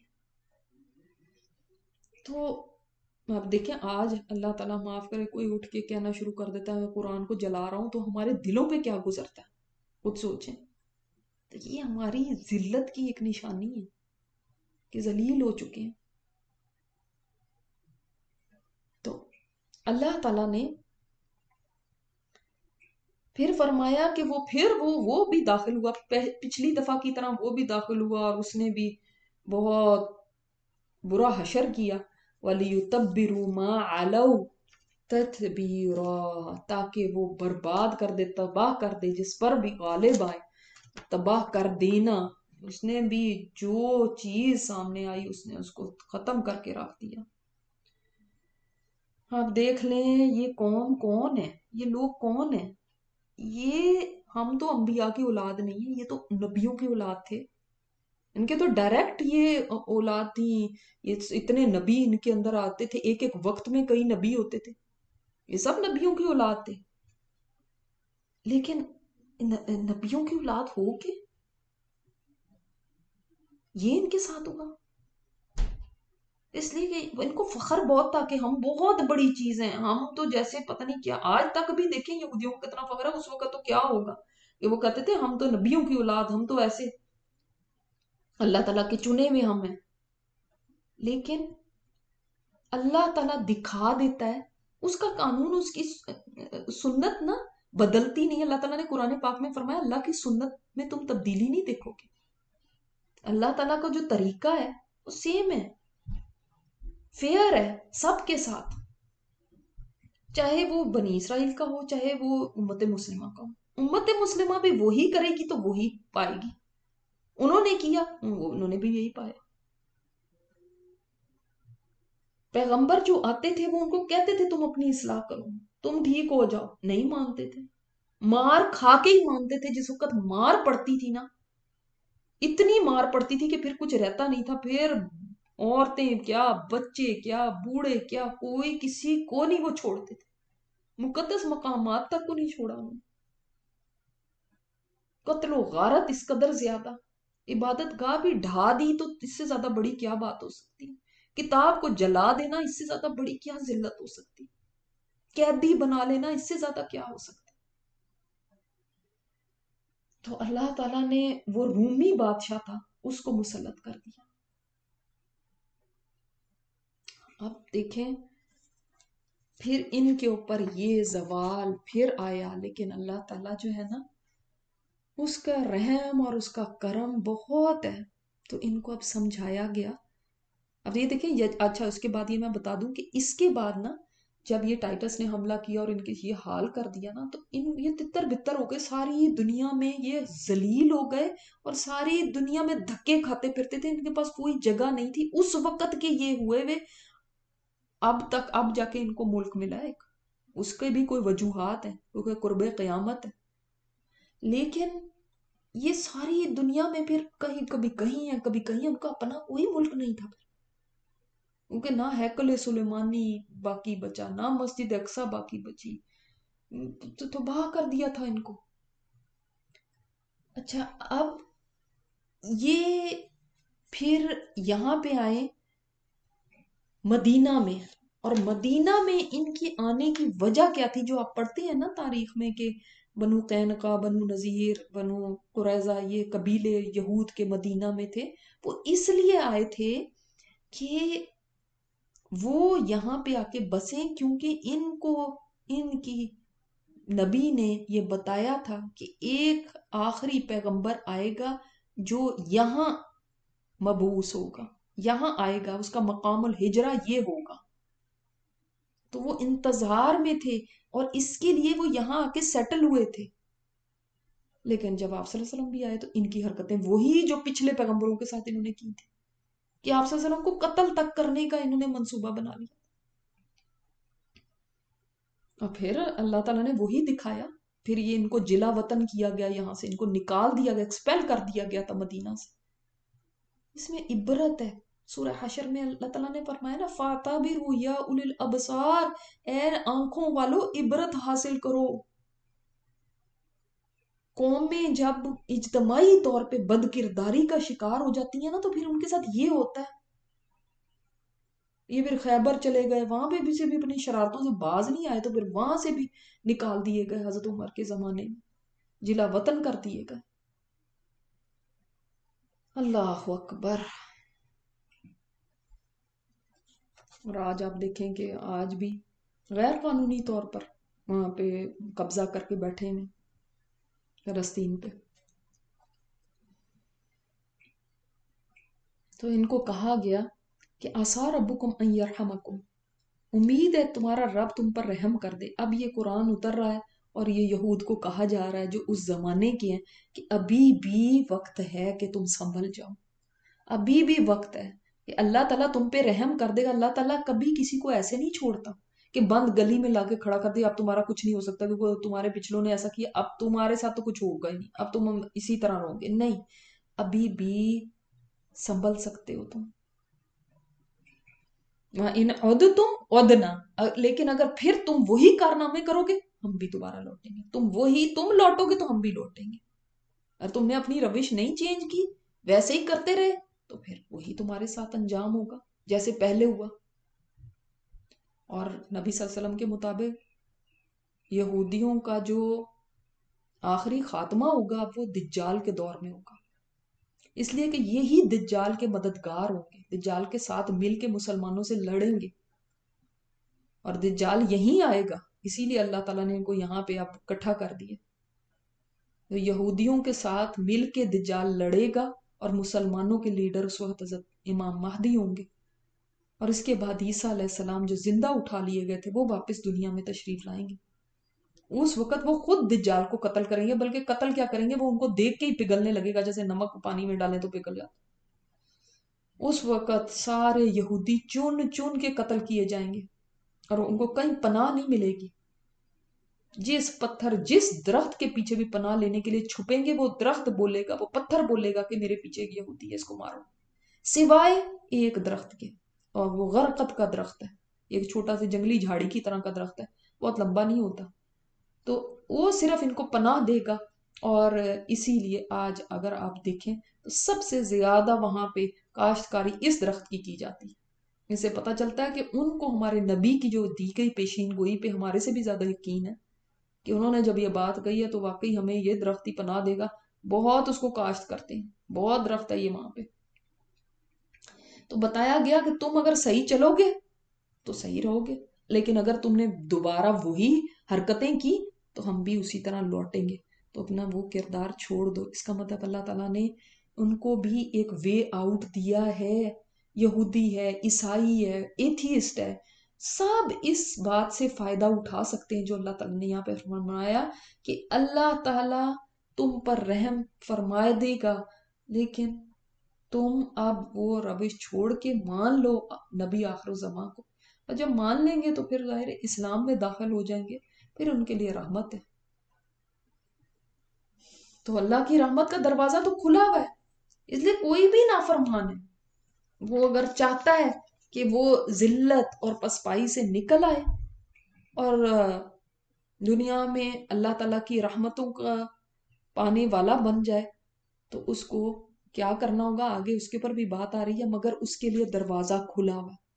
تو آپ دیکھیں آج اللہ تعالیٰ معاف کرے کوئی اٹھ کے کہنا شروع کر دیتا ہے میں قرآن کو جلا رہا ہوں، تو ہمارے دلوں پہ کیا گزرتا ہے خود سوچیں. تو یہ ہماری ذلت کی ایک نشانی ہے کہ ذلیل ہو چکے ہیں. تو اللہ تعالیٰ نے پھر فرمایا کہ وہ بھی داخل ہوا، پچھلی دفعہ کی طرح وہ بھی داخل ہوا، اور اس نے بھی بہت برا حشر کیا. وَلِيُتَبِّرُوا مَا عَلَوْا تَتْبِيرًا، تاکہ وہ برباد کر دے، تباہ کر دے جس پر بھی غالب آئے، تباہ کر دینا. اس نے بھی جو چیز سامنے آئی اس نے اس کو ختم کر کے رکھ دیا. آپ دیکھ لیں یہ قوم کون ہے، یہ لوگ کون ہیں. یہ ہم تو انبیاء کی اولاد نہیں ہیں، یہ تو نبیوں کی اولاد تھے. ان کے تو ڈائریکٹ یہ اولاد تھی، یہ اتنے نبی ان کے اندر آتے تھے، ایک ایک وقت میں کئی نبی ہوتے تھے، یہ سب نبیوں کی اولاد تھے. لیکن نبیوں کی اولاد ہو کے یہ ان کے ساتھ ہوگا، اس لیے کہ ان کو فخر بہت تھا کہ ہم بہت بڑی چیز ہیں، ہم تو جیسے پتہ نہیں کیا. آج تک بھی دیکھیں یہودیوں کو کتنا فخر ہے، اس وقت تو کیا ہوگا کہ وہ کہتے تھے ہم تو نبیوں کی اولاد، ہم تو ایسے اللہ تعالیٰ کے چنے ہوئے ہم ہیں. لیکن اللہ تعالیٰ دکھا دیتا ہے اس کا قانون، اس کی سنت نا بدلتی نہیں. اللہ تعالیٰ نے قرآن پاک میں فرمایا اللہ کی سنت میں تم تبدیلی نہیں دیکھو گے. اللہ تعالیٰ کا جو طریقہ ہے وہ سیم ہے، فیئر ہے سب کے ساتھ، چاہے وہ بنی اسرائیل کا ہو چاہے وہ امت مسلمہ کا ہو. امت مسلمہ بھی وہی کرے گی تو وہی پائے گی. انہوں نے کیا، انہوں نے بھی یہی پایا. پیغمبر جو آتے تھے وہ ان کو کہتے تھے تم اپنی اصلاح کرو، تم ٹھیک ہو جاؤ، نہیں مانتے تھے، مار کھا کے ہی مانتے تھے. جس وقت مار پڑتی تھی نا، اتنی مار پڑتی تھی کہ پھر کچھ رہتا نہیں تھا، پھر عورتیں کیا، بچے کیا، بوڑھے کیا، کوئی کسی کو نہیں وہ چھوڑتے تھے، مقدس مقامات تک کو نہیں چھوڑا انہوں نے. قتل و غارت اس قدر زیادہ، عبادت گاہ بھی ڈھا دی تو اس سے زیادہ بڑی کیا بات ہو سکتی، کتاب کو جلا دینا اس سے زیادہ بڑی کیا ذلت ہو سکتی، قیدی بنا لینا اس سے زیادہ کیا ہو سکتا۔ تو اللہ تعالیٰ نے وہ رومی بادشاہ تھا اس کو مسلط کر دیا۔ اب دیکھیں پھر ان کے اوپر یہ زوال پھر آیا، لیکن اللہ تعالیٰ جو ہے نا اس کا رحم اور اس کا کرم بہت ہے، تو ان کو اب سمجھایا گیا۔ اب یہ دیکھیں اچھا اس کے بعد یہ میں بتا دوں کہ اس کے بعد نا جب یہ ٹائٹس نے حملہ کیا اور ان کے یہ حال کر دیا نا، تو یہ تتر بتر ہو گئے، ساری دنیا میں یہ ذلیل ہو گئے اور ساری دنیا میں دھکے کھاتے پھرتے تھے، ان کے پاس کوئی جگہ نہیں تھی اس وقت کے یہ ہوئے ہوئے، اب جا کے ان کو ملک ملا ایک، اس کے بھی کوئی وجوہات ہیں کیونکہ قرب قیامت ہے، لیکن یہ ساری دنیا میں پھر کبھی کہیں ہے کبھی کہیں، ان کا اپنا کوئی ملک نہیں تھا، کیونکہ نہ ہیکل سلیمانی باقی بچا، نہ مسجد اقصی باقی بچی، تو تباہ کر دیا تھا ان کو۔ اچھا اب یہ پھر یہاں پہ آئے مدینہ میں، اور مدینہ میں ان کی آنے کی وجہ کیا تھی، جو آپ پڑھتے ہیں نا تاریخ میں کہ بنو قینقاع، بنو نذیر، بنو قریظہ، یہ قبیلے یہود کے مدینہ میں تھے، وہ اس لیے آئے تھے کہ وہ یہاں پہ آ کے بسیں، کیونکہ ان کی نبی نے یہ بتایا تھا کہ ایک آخری پیغمبر آئے گا جو یہاں مبعوث ہوگا، یہاں آئے گا، اس کا مقام الہجرہ یہ ہوگا، تو وہ انتظار میں تھے اور اس کے لیے وہ یہاں آ کے سیٹل ہوئے تھے۔ لیکن جب آپ صلی اللہ علیہ وسلم بھی آئے تو ان کی حرکتیں وہی جو پچھلے پیغمبروں کے ساتھ انہوں نے کی تھی، کہ آپ صلی اللہ علیہ وسلم کو قتل تک کرنے کا انہوں نے منصوبہ بنا لیا، اور پھر اللہ تعالیٰ نے وہی دکھایا، پھر یہ ان کو جلا وطن کیا گیا، یہاں سے ان کو نکال دیا گیا، ایکسپیل کر دیا گیا تھا مدینہ سے۔ اس میں عبرت ہے، سورہ حشر میں اللہ تعالیٰ نے فرمایا نا فَاعْتَبِرُوا يَا أُولِي الْأَبْصَارِ، اے آنکھوں والو عبرت حاصل کرو۔ قومیں جب اجتماعی طور پہ بد کرداری کا شکار ہو جاتی ہیں نا، تو پھر ان کے ساتھ یہ ہوتا ہے۔ یہ پھر خیبر چلے گئے، وہاں پہ بھی سے بھی اپنی شرارتوں سے باز نہیں آئے، تو پھر وہاں سے بھی نکال دیے گئے، حضرت عمر کے زمانے میں جلا وطن کر دیے گئے۔ اللہ اکبر۔ اور آج آپ دیکھیں کہ آج بھی غیر قانونی طور پر وہاں پہ قبضہ کر کے بیٹھے ہیں فلسطین پہ۔ تو ان کو کہا گیا کہ عَسَىٰ رَبُّكُمْ أَن يَرْحَمَكُمْ، امید ہے تمہارا رب تم پر رحم کر دے۔ اب یہ قرآن اتر رہا ہے اور یہ یہود کو کہا جا رہا ہے جو اس زمانے کے ہیں کہ ابھی بھی وقت ہے کہ تم سنبھل جاؤ، ابھی بھی وقت ہے کہ اللہ تعالیٰ تم پہ رحم کر دے گا۔ اللہ تعالیٰ کبھی کسی کو ایسے نہیں چھوڑتا کہ بند گلی میں لا کے کھڑا کر دے اب تمہارا کچھ نہیں ہو سکتا کیونکہ تمہارے پچھلوں نے ایسا کیا، اب تمہارے ساتھ تو کچھ ہوگا ہی نہیں، اب تم اسی طرح رہو گے۔ نہیں، ابھی بھی سنبھل سکتے ہو تم۔ ان عدتم عدنا، لیکن اگر پھر تم وہی کارنامے کرو گے ہم بھی دوبارہ لوٹیں گے، تم لوٹو گے تو ہم بھی لوٹیں گے۔ اگر تم نے اپنی روش نہیں چینج کی، ویسے ہی کرتے رہے، تو پھر وہی تمہارے ساتھ انجام ہوگا جیسے پہلے ہوا۔ اور نبی صلی اللہ علیہ وسلم کے مطابق یہودیوں کا جو آخری خاتمہ ہوگا وہ دجال کے دور میں ہوگا، اس لیے کہ یہی دجال کے مددگار ہوں گے، دجال کے ساتھ مل کے مسلمانوں سے لڑیں گے، اور دجال یہیں آئے گا، اسی لیے اللہ تعالیٰ نے ان کو یہاں پہ اب اکٹھا کر دیا۔ تو یہودیوں کے ساتھ مل کے دجال لڑے گا اور مسلمانوں کے لیڈر اس وقت حضرت امام مہدی ہوں گے، اور اس کے بعد عیسیٰ علیہ السلام جو زندہ اٹھا لیے گئے تھے وہ واپس دنیا میں تشریف لائیں گے۔ اس وقت وہ خود دجال کو قتل کریں گے، بلکہ قتل کیا کریں گے، وہ ان کو دیکھ کے ہی پگھلنے لگے گا، جیسے نمک پانی میں ڈالیں تو پگھل جاتا۔ اس وقت سارے یہودی چن چن کے قتل کیے جائیں گے اور ان کو کہیں پناہ نہیں ملے گی۔ جس پتھر جس درخت کے پیچھے بھی پناہ لینے کے لیے چھپیں گے، وہ درخت بولے گا، وہ پتھر بولے گا کہ میرے پیچھے ایک یہودی ہے، اس کو مارو، سوائے ایک درخت کے، اور وہ غرقت کا درخت ہے، ایک چھوٹا سا جنگلی جھاڑی کی طرح کا درخت ہے، بہت لمبا نہیں ہوتا، تو وہ صرف ان کو پناہ دے گا اور اسی لیے آج اگر آپ دیکھیں تو سب سے زیادہ وہاں پہ کاشتکاری اس درخت کی جاتی ہے۔ اس سے پتہ چلتا ہے کہ ان کو ہمارے نبی کی جو دی گئی پیشین گوئی پہ ہمارے سے بھی زیادہ یقین ہے کہ انہوں نے جب یہ بات کہی ہے تو واقعی ہمیں یہ درخت ہی پناہ دے گا۔ بہت اس کو کاشت کرتے ہیں، بہت درخت ہے یہ وہاں پہ۔ تو بتایا گیا کہ تم اگر صحیح چلو گے تو صحیح رہو گے، لیکن اگر تم نے دوبارہ وہی حرکتیں کی تو ہم بھی اسی طرح لوٹیں گے۔ تو اپنا وہ کردار چھوڑ دو۔ اس کا مطلب اللہ تعالیٰ نے ان کو بھی ایک وے آؤٹ دیا ہے۔ یہودی ہے، عیسائی ہے، ایتھیسٹ ہے، سب اس بات سے فائدہ اٹھا سکتے ہیں جو اللہ تعالیٰ نے یہاں پہ فرمایا کہ اللہ تعالیٰ تم پر رحم فرمائے دے گا، لیکن تم اب وہ روش چھوڑ کے مان لو نبی آخر الزمان کو، اور جب مان لیں گے تو پھر ظاہر اسلام میں داخل ہو جائیں گے، پھر ان کے لیے رحمت ہے۔ تو اللہ کی رحمت کا دروازہ تو کھلا ہوا ہے، اس لیے کوئی بھی نافرمان ہے وہ اگر چاہتا ہے کہ وہ ذلت اور پسپائی سے نکل آئے اور دنیا میں اللہ تعالیٰ کی رحمتوں کا پانے والا بن جائے، تو اس کو کیا کرنا ہوگا آگے اس کے اوپر بھی بات آ رہی ہے، مگر اس کے لیے دروازہ کھلا ہوا ہے۔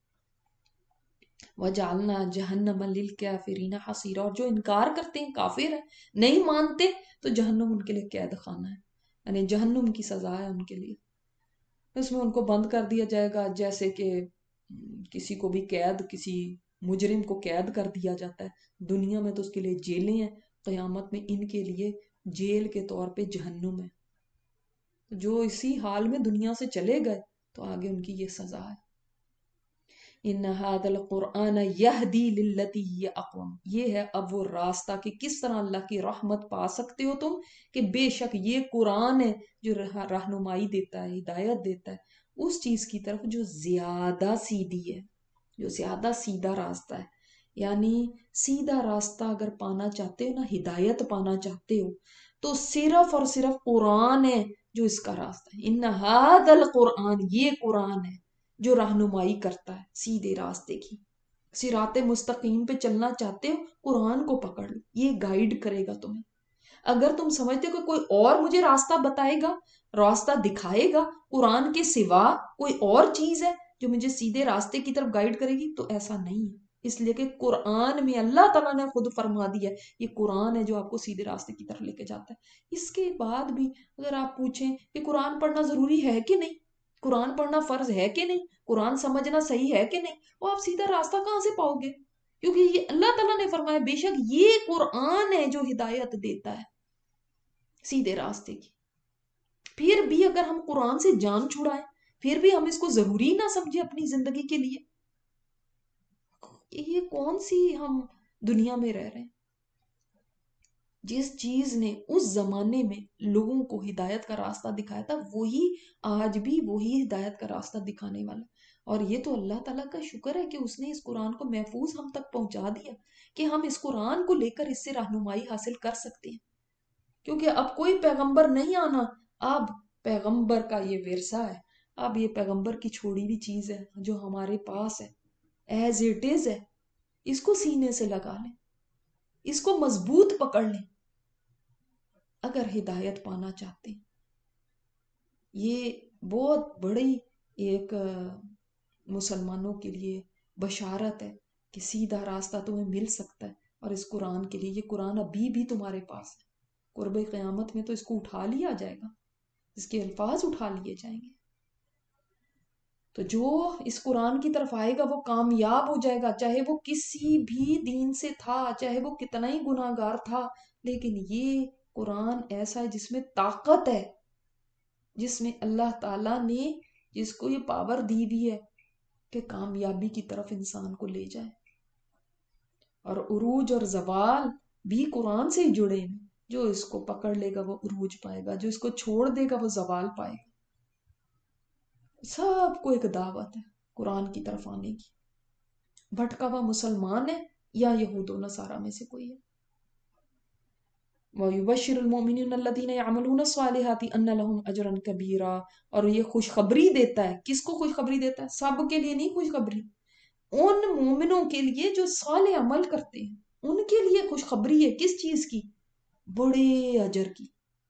وَجَعَلْنَا جَهَنَّمَ لِلْكَافِرِينَ حَصِيرًا، اور جو انکار کرتے ہیں، کافر ہیں، نہیں مانتے، تو جہنم ان کے لیے قید خانہ ہے، یعنی جہنم کی سزا ہے ان کے لیے۔ اس میں ان کو بند کر دیا جائے گا، جیسے کہ کسی کو بھی قید، کسی مجرم کو قید کر دیا جاتا ہے دنیا میں، تو اس کے لیے جیلیں ہیں، قیامت میں ان کے لیے جیل کے طور پہ جہنم ہے۔ جو اسی حال میں دنیا سے چلے گئے تو آگے ان کی یہ سزا ہے۔ ان هذا القرآن یہدی للتی ہی اقوم، یہ ہے اب وہ راستہ کہ کس طرح اللہ کی رحمت پا سکتے ہو تم، کہ بے شک یہ قرآن ہے جو رہنمائی دیتا ہے، ہدایت دیتا ہے اس چیز کی طرف جو زیادہ سیدھی ہے، جو زیادہ سیدھا راستہ ہے۔ یعنی سیدھا راستہ اگر پانا چاہتے ہو نا، ہدایت پانا چاہتے ہو، تو صرف اور صرف قرآن ہے جو اس کا راستہ ہے۔ ان هذا القرآن، یہ قرآن ہے جو رہنمائی کرتا ہے سیدھے راستے کی۔ صراط مستقیم پہ چلنا چاہتے ہو، قرآن کو پکڑ لو، یہ گائیڈ کرے گا تمہیں۔ اگر تم سمجھتے ہو کہ کوئی اور مجھے راستہ بتائے گا، راستہ دکھائے گا، قرآن کے سوا کوئی اور چیز ہے جو مجھے سیدھے راستے کی طرف گائیڈ کرے گی، تو ایسا نہیں ہے۔ اس لیے کہ قرآن میں اللہ تعالیٰ نے خود فرما دیا ہے یہ قرآن ہے جو آپ کو سیدھے راستے کی طرف لے کے جاتا ہے۔ اس کے بعد بھی اگر آپ پوچھیں کہ قرآن پڑھنا ضروری ہے کہ نہیں، قرآن پڑھنا فرض ہے کہ نہیں، قرآن سمجھنا صحیح ہے کہ نہیں، وہ آپ سیدھا راستہ کہاں سے پاؤ گے؟ کیونکہ یہ اللہ تعالیٰ نے فرمایا بے شک یہ قرآن ہے جو ہدایت دیتا ہے سیدھے راستے کی۔ پھر بھی اگر ہم قرآن سے جان چھڑائیں، پھر بھی ہم اس کو ضروری نہ سمجھیں اپنی زندگی کے لیے، کہ یہ کون سی ہم دنیا میں رہ رہے ہیں؟ جس چیز نے اس زمانے میں لوگوں کو ہدایت کا راستہ دکھایا تھا، وہی آج بھی وہی ہدایت کا راستہ دکھانے والا۔ اور یہ تو اللہ تعالیٰ کا شکر ہے کہ اس نے اس قرآن کو محفوظ ہم تک پہنچا دیا کہ ہم اس قرآن کو لے کر اس سے رہنمائی حاصل کر سکتے ہیں۔ کیونکہ اب کوئی پیغمبر نہیں آنا، اب پیغمبر کا یہ ورثہ ہے، اب یہ پیغمبر کی چھوڑی ہوئی چیز ہے جو ہمارے پاس ہے، ایز اٹ از ہے، اس کو سینے سے لگا لیں، اس کو مضبوط پکڑ لیں اگر ہدایت پانا چاہتے ہیں۔ یہ بہت بڑی ایک مسلمانوں کے لیے بشارت ہے کہ سیدھا راستہ تمہیں مل سکتا ہے، اور اس قرآن کے لیے، یہ قرآن ابھی بھی تمہارے پاس ہے، قرب قیامت میں تو اس کو اٹھا لیا جائے گا، اس کے الفاظ اٹھا لیے جائیں گے۔ تو جو اس قرآن کی طرف آئے گا وہ کامیاب ہو جائے گا، چاہے وہ کسی بھی دین سے تھا، چاہے وہ کتنا ہی گناہ گار تھا، لیکن یہ قرآن ایسا ہے جس میں طاقت ہے، جس میں اللہ تعالیٰ نے جس کو یہ پاور دی بھی ہے کہ کامیابی کی طرف انسان کو لے جائے۔ اور عروج اور زوال بھی قرآن سے ہی جڑے ہیں، جو اس کو پکڑ لے گا وہ عروج پائے گا، جو اس کو چھوڑ دے گا وہ زوال پائے گا۔ سب کو ایک دعوت ہے قرآن کی طرف آنے کی، بھٹکا ہوا مسلمان ہے یا یہود و نصارہ میں سے کوئی ہے۔ وَيُبَشِّرُ الْمُؤْمِنِينَ الَّذِينَ يَعْمَلُونَ الصَّالِحَاتِ أَنَّ لَهُمْ أَجْرًا كَبِيرًا، اور یہ خوشخبری دیتا ہے، کس کو خوشخبری دیتا ہے؟ سب کے لیے نہیں خوشخبری، ان مومنوں کے لیے جو صالح عمل کرتے ہیں، ان کے لیے خوشخبری ہے، کس چیز کی؟ بڑے اجر کی۔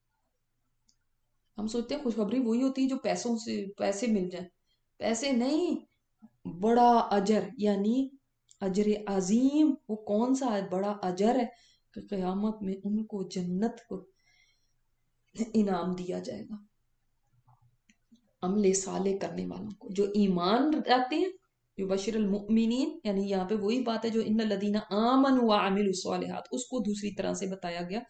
ہم سوچتے ہیں خوشخبری وہی ہوتی ہے جو پیسوں سے پیسے مل جائیں، پیسے نہیں، بڑا اجر، یعنی اجر عظیم. وہ کون سا بڑا اجر ہے کہ قیامت میں ان کو جنت کو انعام دیا جائے گا عمل صالح کرنے والوں کو جو ایمان رکھتے ہیں. یبشر المؤمنین، یعنی یہاں پہ وہی بات ہے جو ان الذین آمنوا وعملوا الصالحات، اس کو دوسری طرح سے بتایا گیا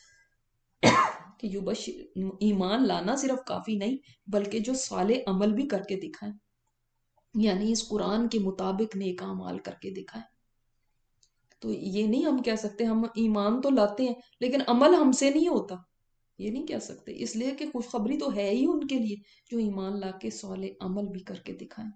کہ یبشر، ایمان لانا صرف کافی نہیں بلکہ جو صالح عمل بھی کر کے دکھائیں، یعنی اس قرآن کے مطابق نیک اعمال کر کے دکھائیں. تو یہ نہیں ہم کہہ سکتے ہم ایمان تو لاتے ہیں لیکن عمل ہم سے نہیں ہوتا، یہ نہیں کہہ سکتے، اس لیے کہ خوشخبری تو ہے ہی ان کے لیے جو ایمان لا کے صالح عمل بھی کر کے دکھائیں.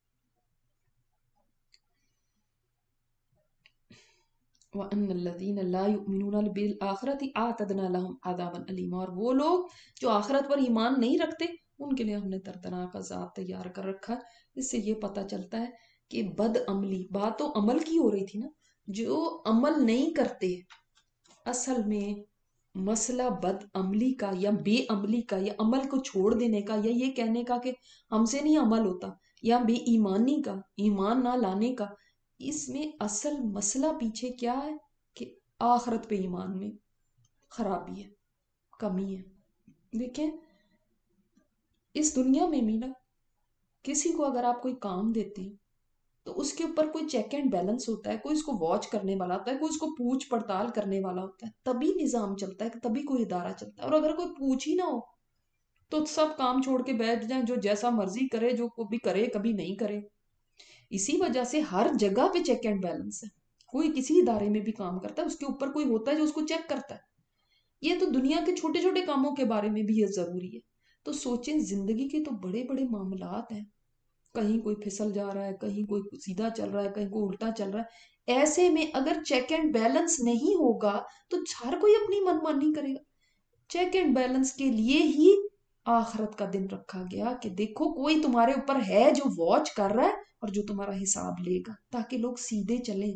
وَأَنَّ الَّذِينَ لَا يُؤْمِنُونَ بِالْآخِرَةِ أَعْتَدْنَا لَهُمْ عَذَابًا أَلِيمًا، اور وہ لوگ جو آخرت پر ایمان نہیں رکھتے ان کے لیے ہم نے دردناک عذاب تیار کر رکھا ہے. اس سے یہ پتہ چلتا ہے کہ بد عملی، بات تو عمل کی ہو رہی تھی نا، جو عمل نہیں کرتے اصل میں مسئلہ بد عملی کا یا بے عملی کا یا عمل کو چھوڑ دینے کا یا یہ کہنے کا کہ ہم سے نہیں عمل ہوتا یا بے ایمانی کا، ایمان نہ لانے کا. اس میں اصل مسئلہ پیچھے کیا ہے کہ آخرت پہ ایمان میں خرابی ہے، کمی ہے. دیکھیں اس دنیا میں بھی نا کسی کو اگر آپ کوئی کام دیتے ہیں تو اس کے اوپر کوئی چیک اینڈ بیلنس ہوتا ہے، کوئی اس کو واچ کرنے والا ہوتا ہے، کوئی اس کو پوچھ پڑتال کرنے والا ہوتا ہے، تبھی نظام چلتا ہے، کہ تبھی کوئی ادارہ چلتا ہے. اور اگر کوئی پوچھ ہی نہ ہو تو سب کام چھوڑ کے بیٹھ جائیں، جو جیسا مرضی کرے، جو کبھی کرے کبھی نہیں کرے. اسی وجہ سے ہر جگہ پہ چیک اینڈ بیلنس ہے. کوئی کسی ادارے میں بھی کام کرتا ہے اس کے اوپر کوئی ہوتا ہے جو اس کو چیک کرتا ہے. یہ تو دنیا کے چھوٹے چھوٹے کاموں کے بارے میں بھی یہ ضروری ہے. تو سوچیں زندگی کے تو بڑے بڑے معاملات ہیں، کہیں کوئی پھسل جا رہا ہے، کہیں کوئی سیدھا چل رہا ہے، کہیں کوئی الٹا چل رہا ہے. ایسے میں اگر چیک اینڈ بیلنس نہیں ہوگا تو ہر کوئی اپنی من مانی کرے گا. چیک اینڈ بیلنس کے لیے ہی آخرت کا دن رکھا گیا کہ دیکھو کوئی تمہارے اوپر ہے جو واچ کر رہا ہے اور جو تمہارا حساب لے گا، تاکہ لوگ سیدھے چلیں.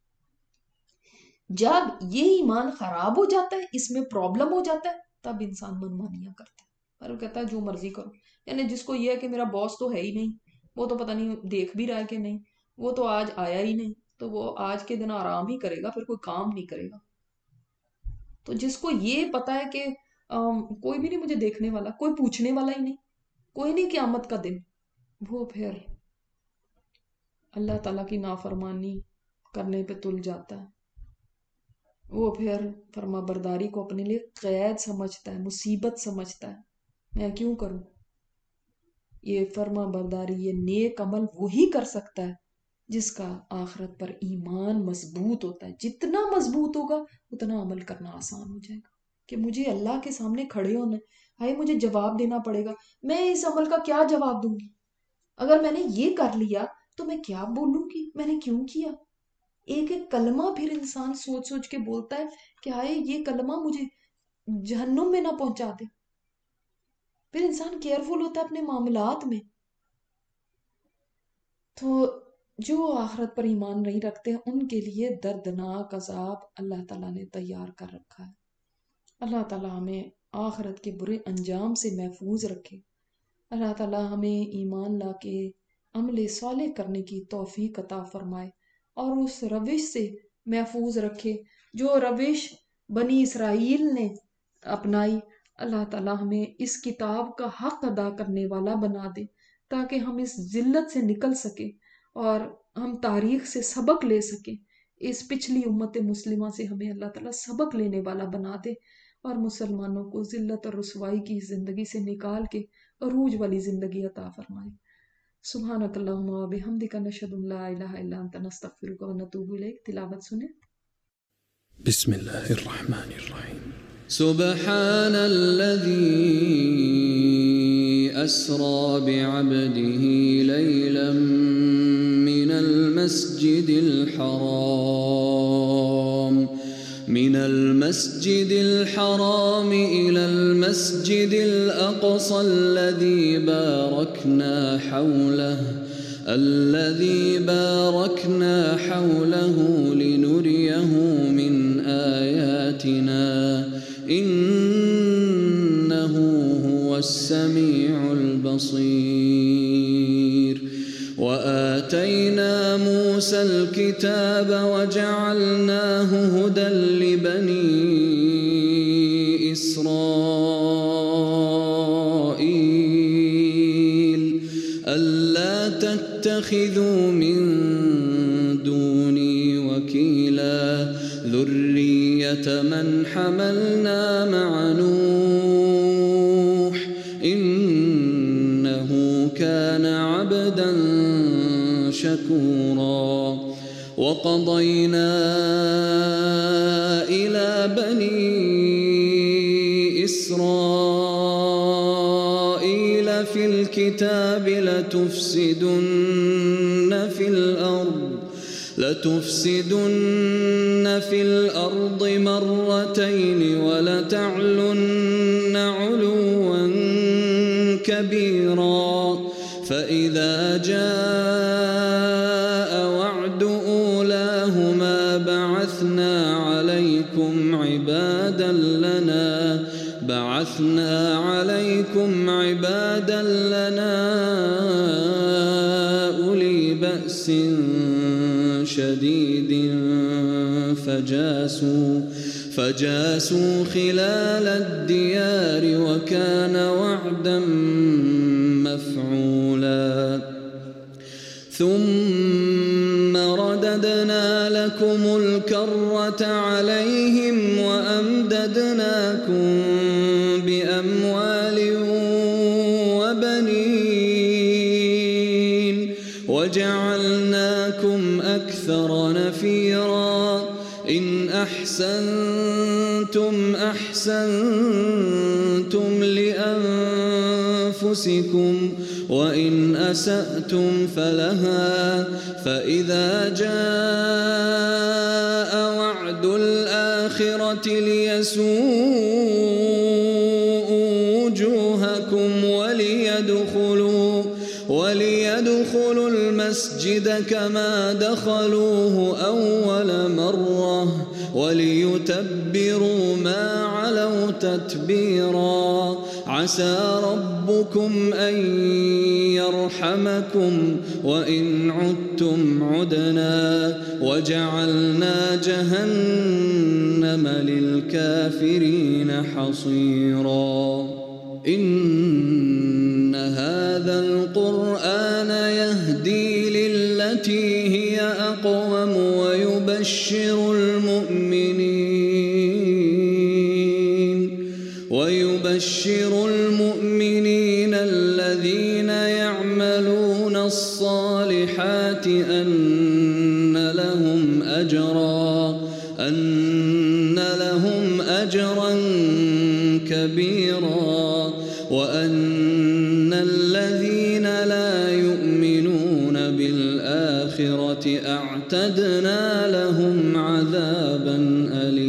جب یہ ایمان خراب ہو جاتا ہے، اس میں پرابلم ہو جاتا ہے، تب انسان منمانیاں کرتا ہے اور وہ کہتا ہے جو مرضی کرو. یعنی جس کو یہ ہے کہ میرا باس تو ہے ہی نہیں، وہ تو پتہ نہیں دیکھ بھی رہا ہے کہ نہیں، وہ تو آج آیا ہی نہیں، تو وہ آج کے دن آرام ہی کرے گا، پھر کوئی کام نہیں کرے گا. تو جس کو یہ پتا ہے کہ کوئی بھی نہیں مجھے دیکھنے والا، کوئی پوچھنے والا ہی نہیں، کوئی نہیں قیامت کا دن، وہ پھر اللہ تعالیٰ کی نافرمانی کرنے پہ تل جاتا ہے. وہ پھر فرما برداری کو اپنے لیے قید سمجھتا ہے، مصیبت سمجھتا ہے. میں کیوں کروں؟ یہ فرما برداری، یہ نیک عمل وہی کر سکتا ہے جس کا آخرت پر ایمان مضبوط ہوتا ہے. جتنا مضبوط ہوگا اتنا عمل کرنا آسان ہو جائے گا. کہ مجھے اللہ کے سامنے کھڑے ہونا ہے، مجھے جواب دینا پڑے گا، میں اس عمل کا کیا جواب دوں گی؟ اگر میں نے یہ کر لیا تو میں کیا بولوں گی میں نے کیوں کیا؟ ایک ایک کلمہ پھر انسان سوچ سوچ کے بولتا ہے کہ آئے یہ کلمہ مجھے جہنم میں نہ پہنچا دے. پھر انسان کیئرفل ہوتا ہے اپنے معاملات میں. تو جو آخرت پر ایمان نہیں رکھتے ان کے لیے دردناک عذاب اللہ تعالیٰ نے تیار کر رکھا ہے. اللہ تعالیٰ ہمیں آخرت کے برے انجام سے محفوظ رکھے. اللہ تعالیٰ ہمیں ایمان لا کے عمل صالح کرنے کی توفیق عطا فرمائے اور اس روش سے محفوظ رکھے جو روش بنی اسرائیل نے اپنائی. اللہ تعالیٰ ہمیں اس کتاب کا حق ادا کرنے والا بنا دے تاکہ ہم اس ذلت سے نکل سکیں اور ہم تاریخ سے سبق لے سکیں. اس پچھلی امت مسلمہ سے ہمیں اللہ تعالیٰ سبق لینے والا بنا دے اور مسلمانوں کو ذلت اور رسوائی کی زندگی سے نکال کے عروج والی زندگی عطا فرمائے. سبحانک اللہم و بحمدک نشہد ان لا الہ الا انت نستغفرک و نتوب الیک. تلاوت سنیں. بسم اللہ الرحمن الرحیم. سبحان الذي أسرى بعبده ليلا من المسجد الحرام إلى المسجد الأقصى الذي باركنا حوله لنريه من آياتنا إنه هو وهو السميع البصير. وآتينا موسى الكتاب وجعلناه هدى لبني إسرائيل ألا تتخذوا من دوني وكيلا ذرية من حملنا مع نوح إنه كان عبدا شكورا. وقضينا إلى بني إسرائيل في الكتاب لتفسدن في الأرض مرتين ولتعلن علوا كبيرا. فإذا جاء وعد أولاهما بعثنا عليكم عبادا لنا أولي بأس شديد فجاسوا خلال الديار وكان وعدا مفعولا. ثم رددنا لكم الكرة عليهم وأمددناكم بأموال وبنين وجعلناكم أكثر نفيرا. إن أحسنتم لأنفسكم وإن أسأتم فلها. فإذا جاء وعد الآخرة ليسوءوا وجوهكم وليدخلوا المسجد كما دخلوه أول مرة وليتبروا ما علوا تتبيرا. عسى ربكم أن يرحمكم وإن عدتم عدنا وجعلنا جهنم للكافرين حصيرا. إن هذا القرآن يهدي للتي هي أقوم ويبشر المؤمنين الذين يعملون الصالحات أن لهم أجرا كبيرا. وأن الذين لا يؤمنون بالآخرة أعتدنا لهم عذابا أليما.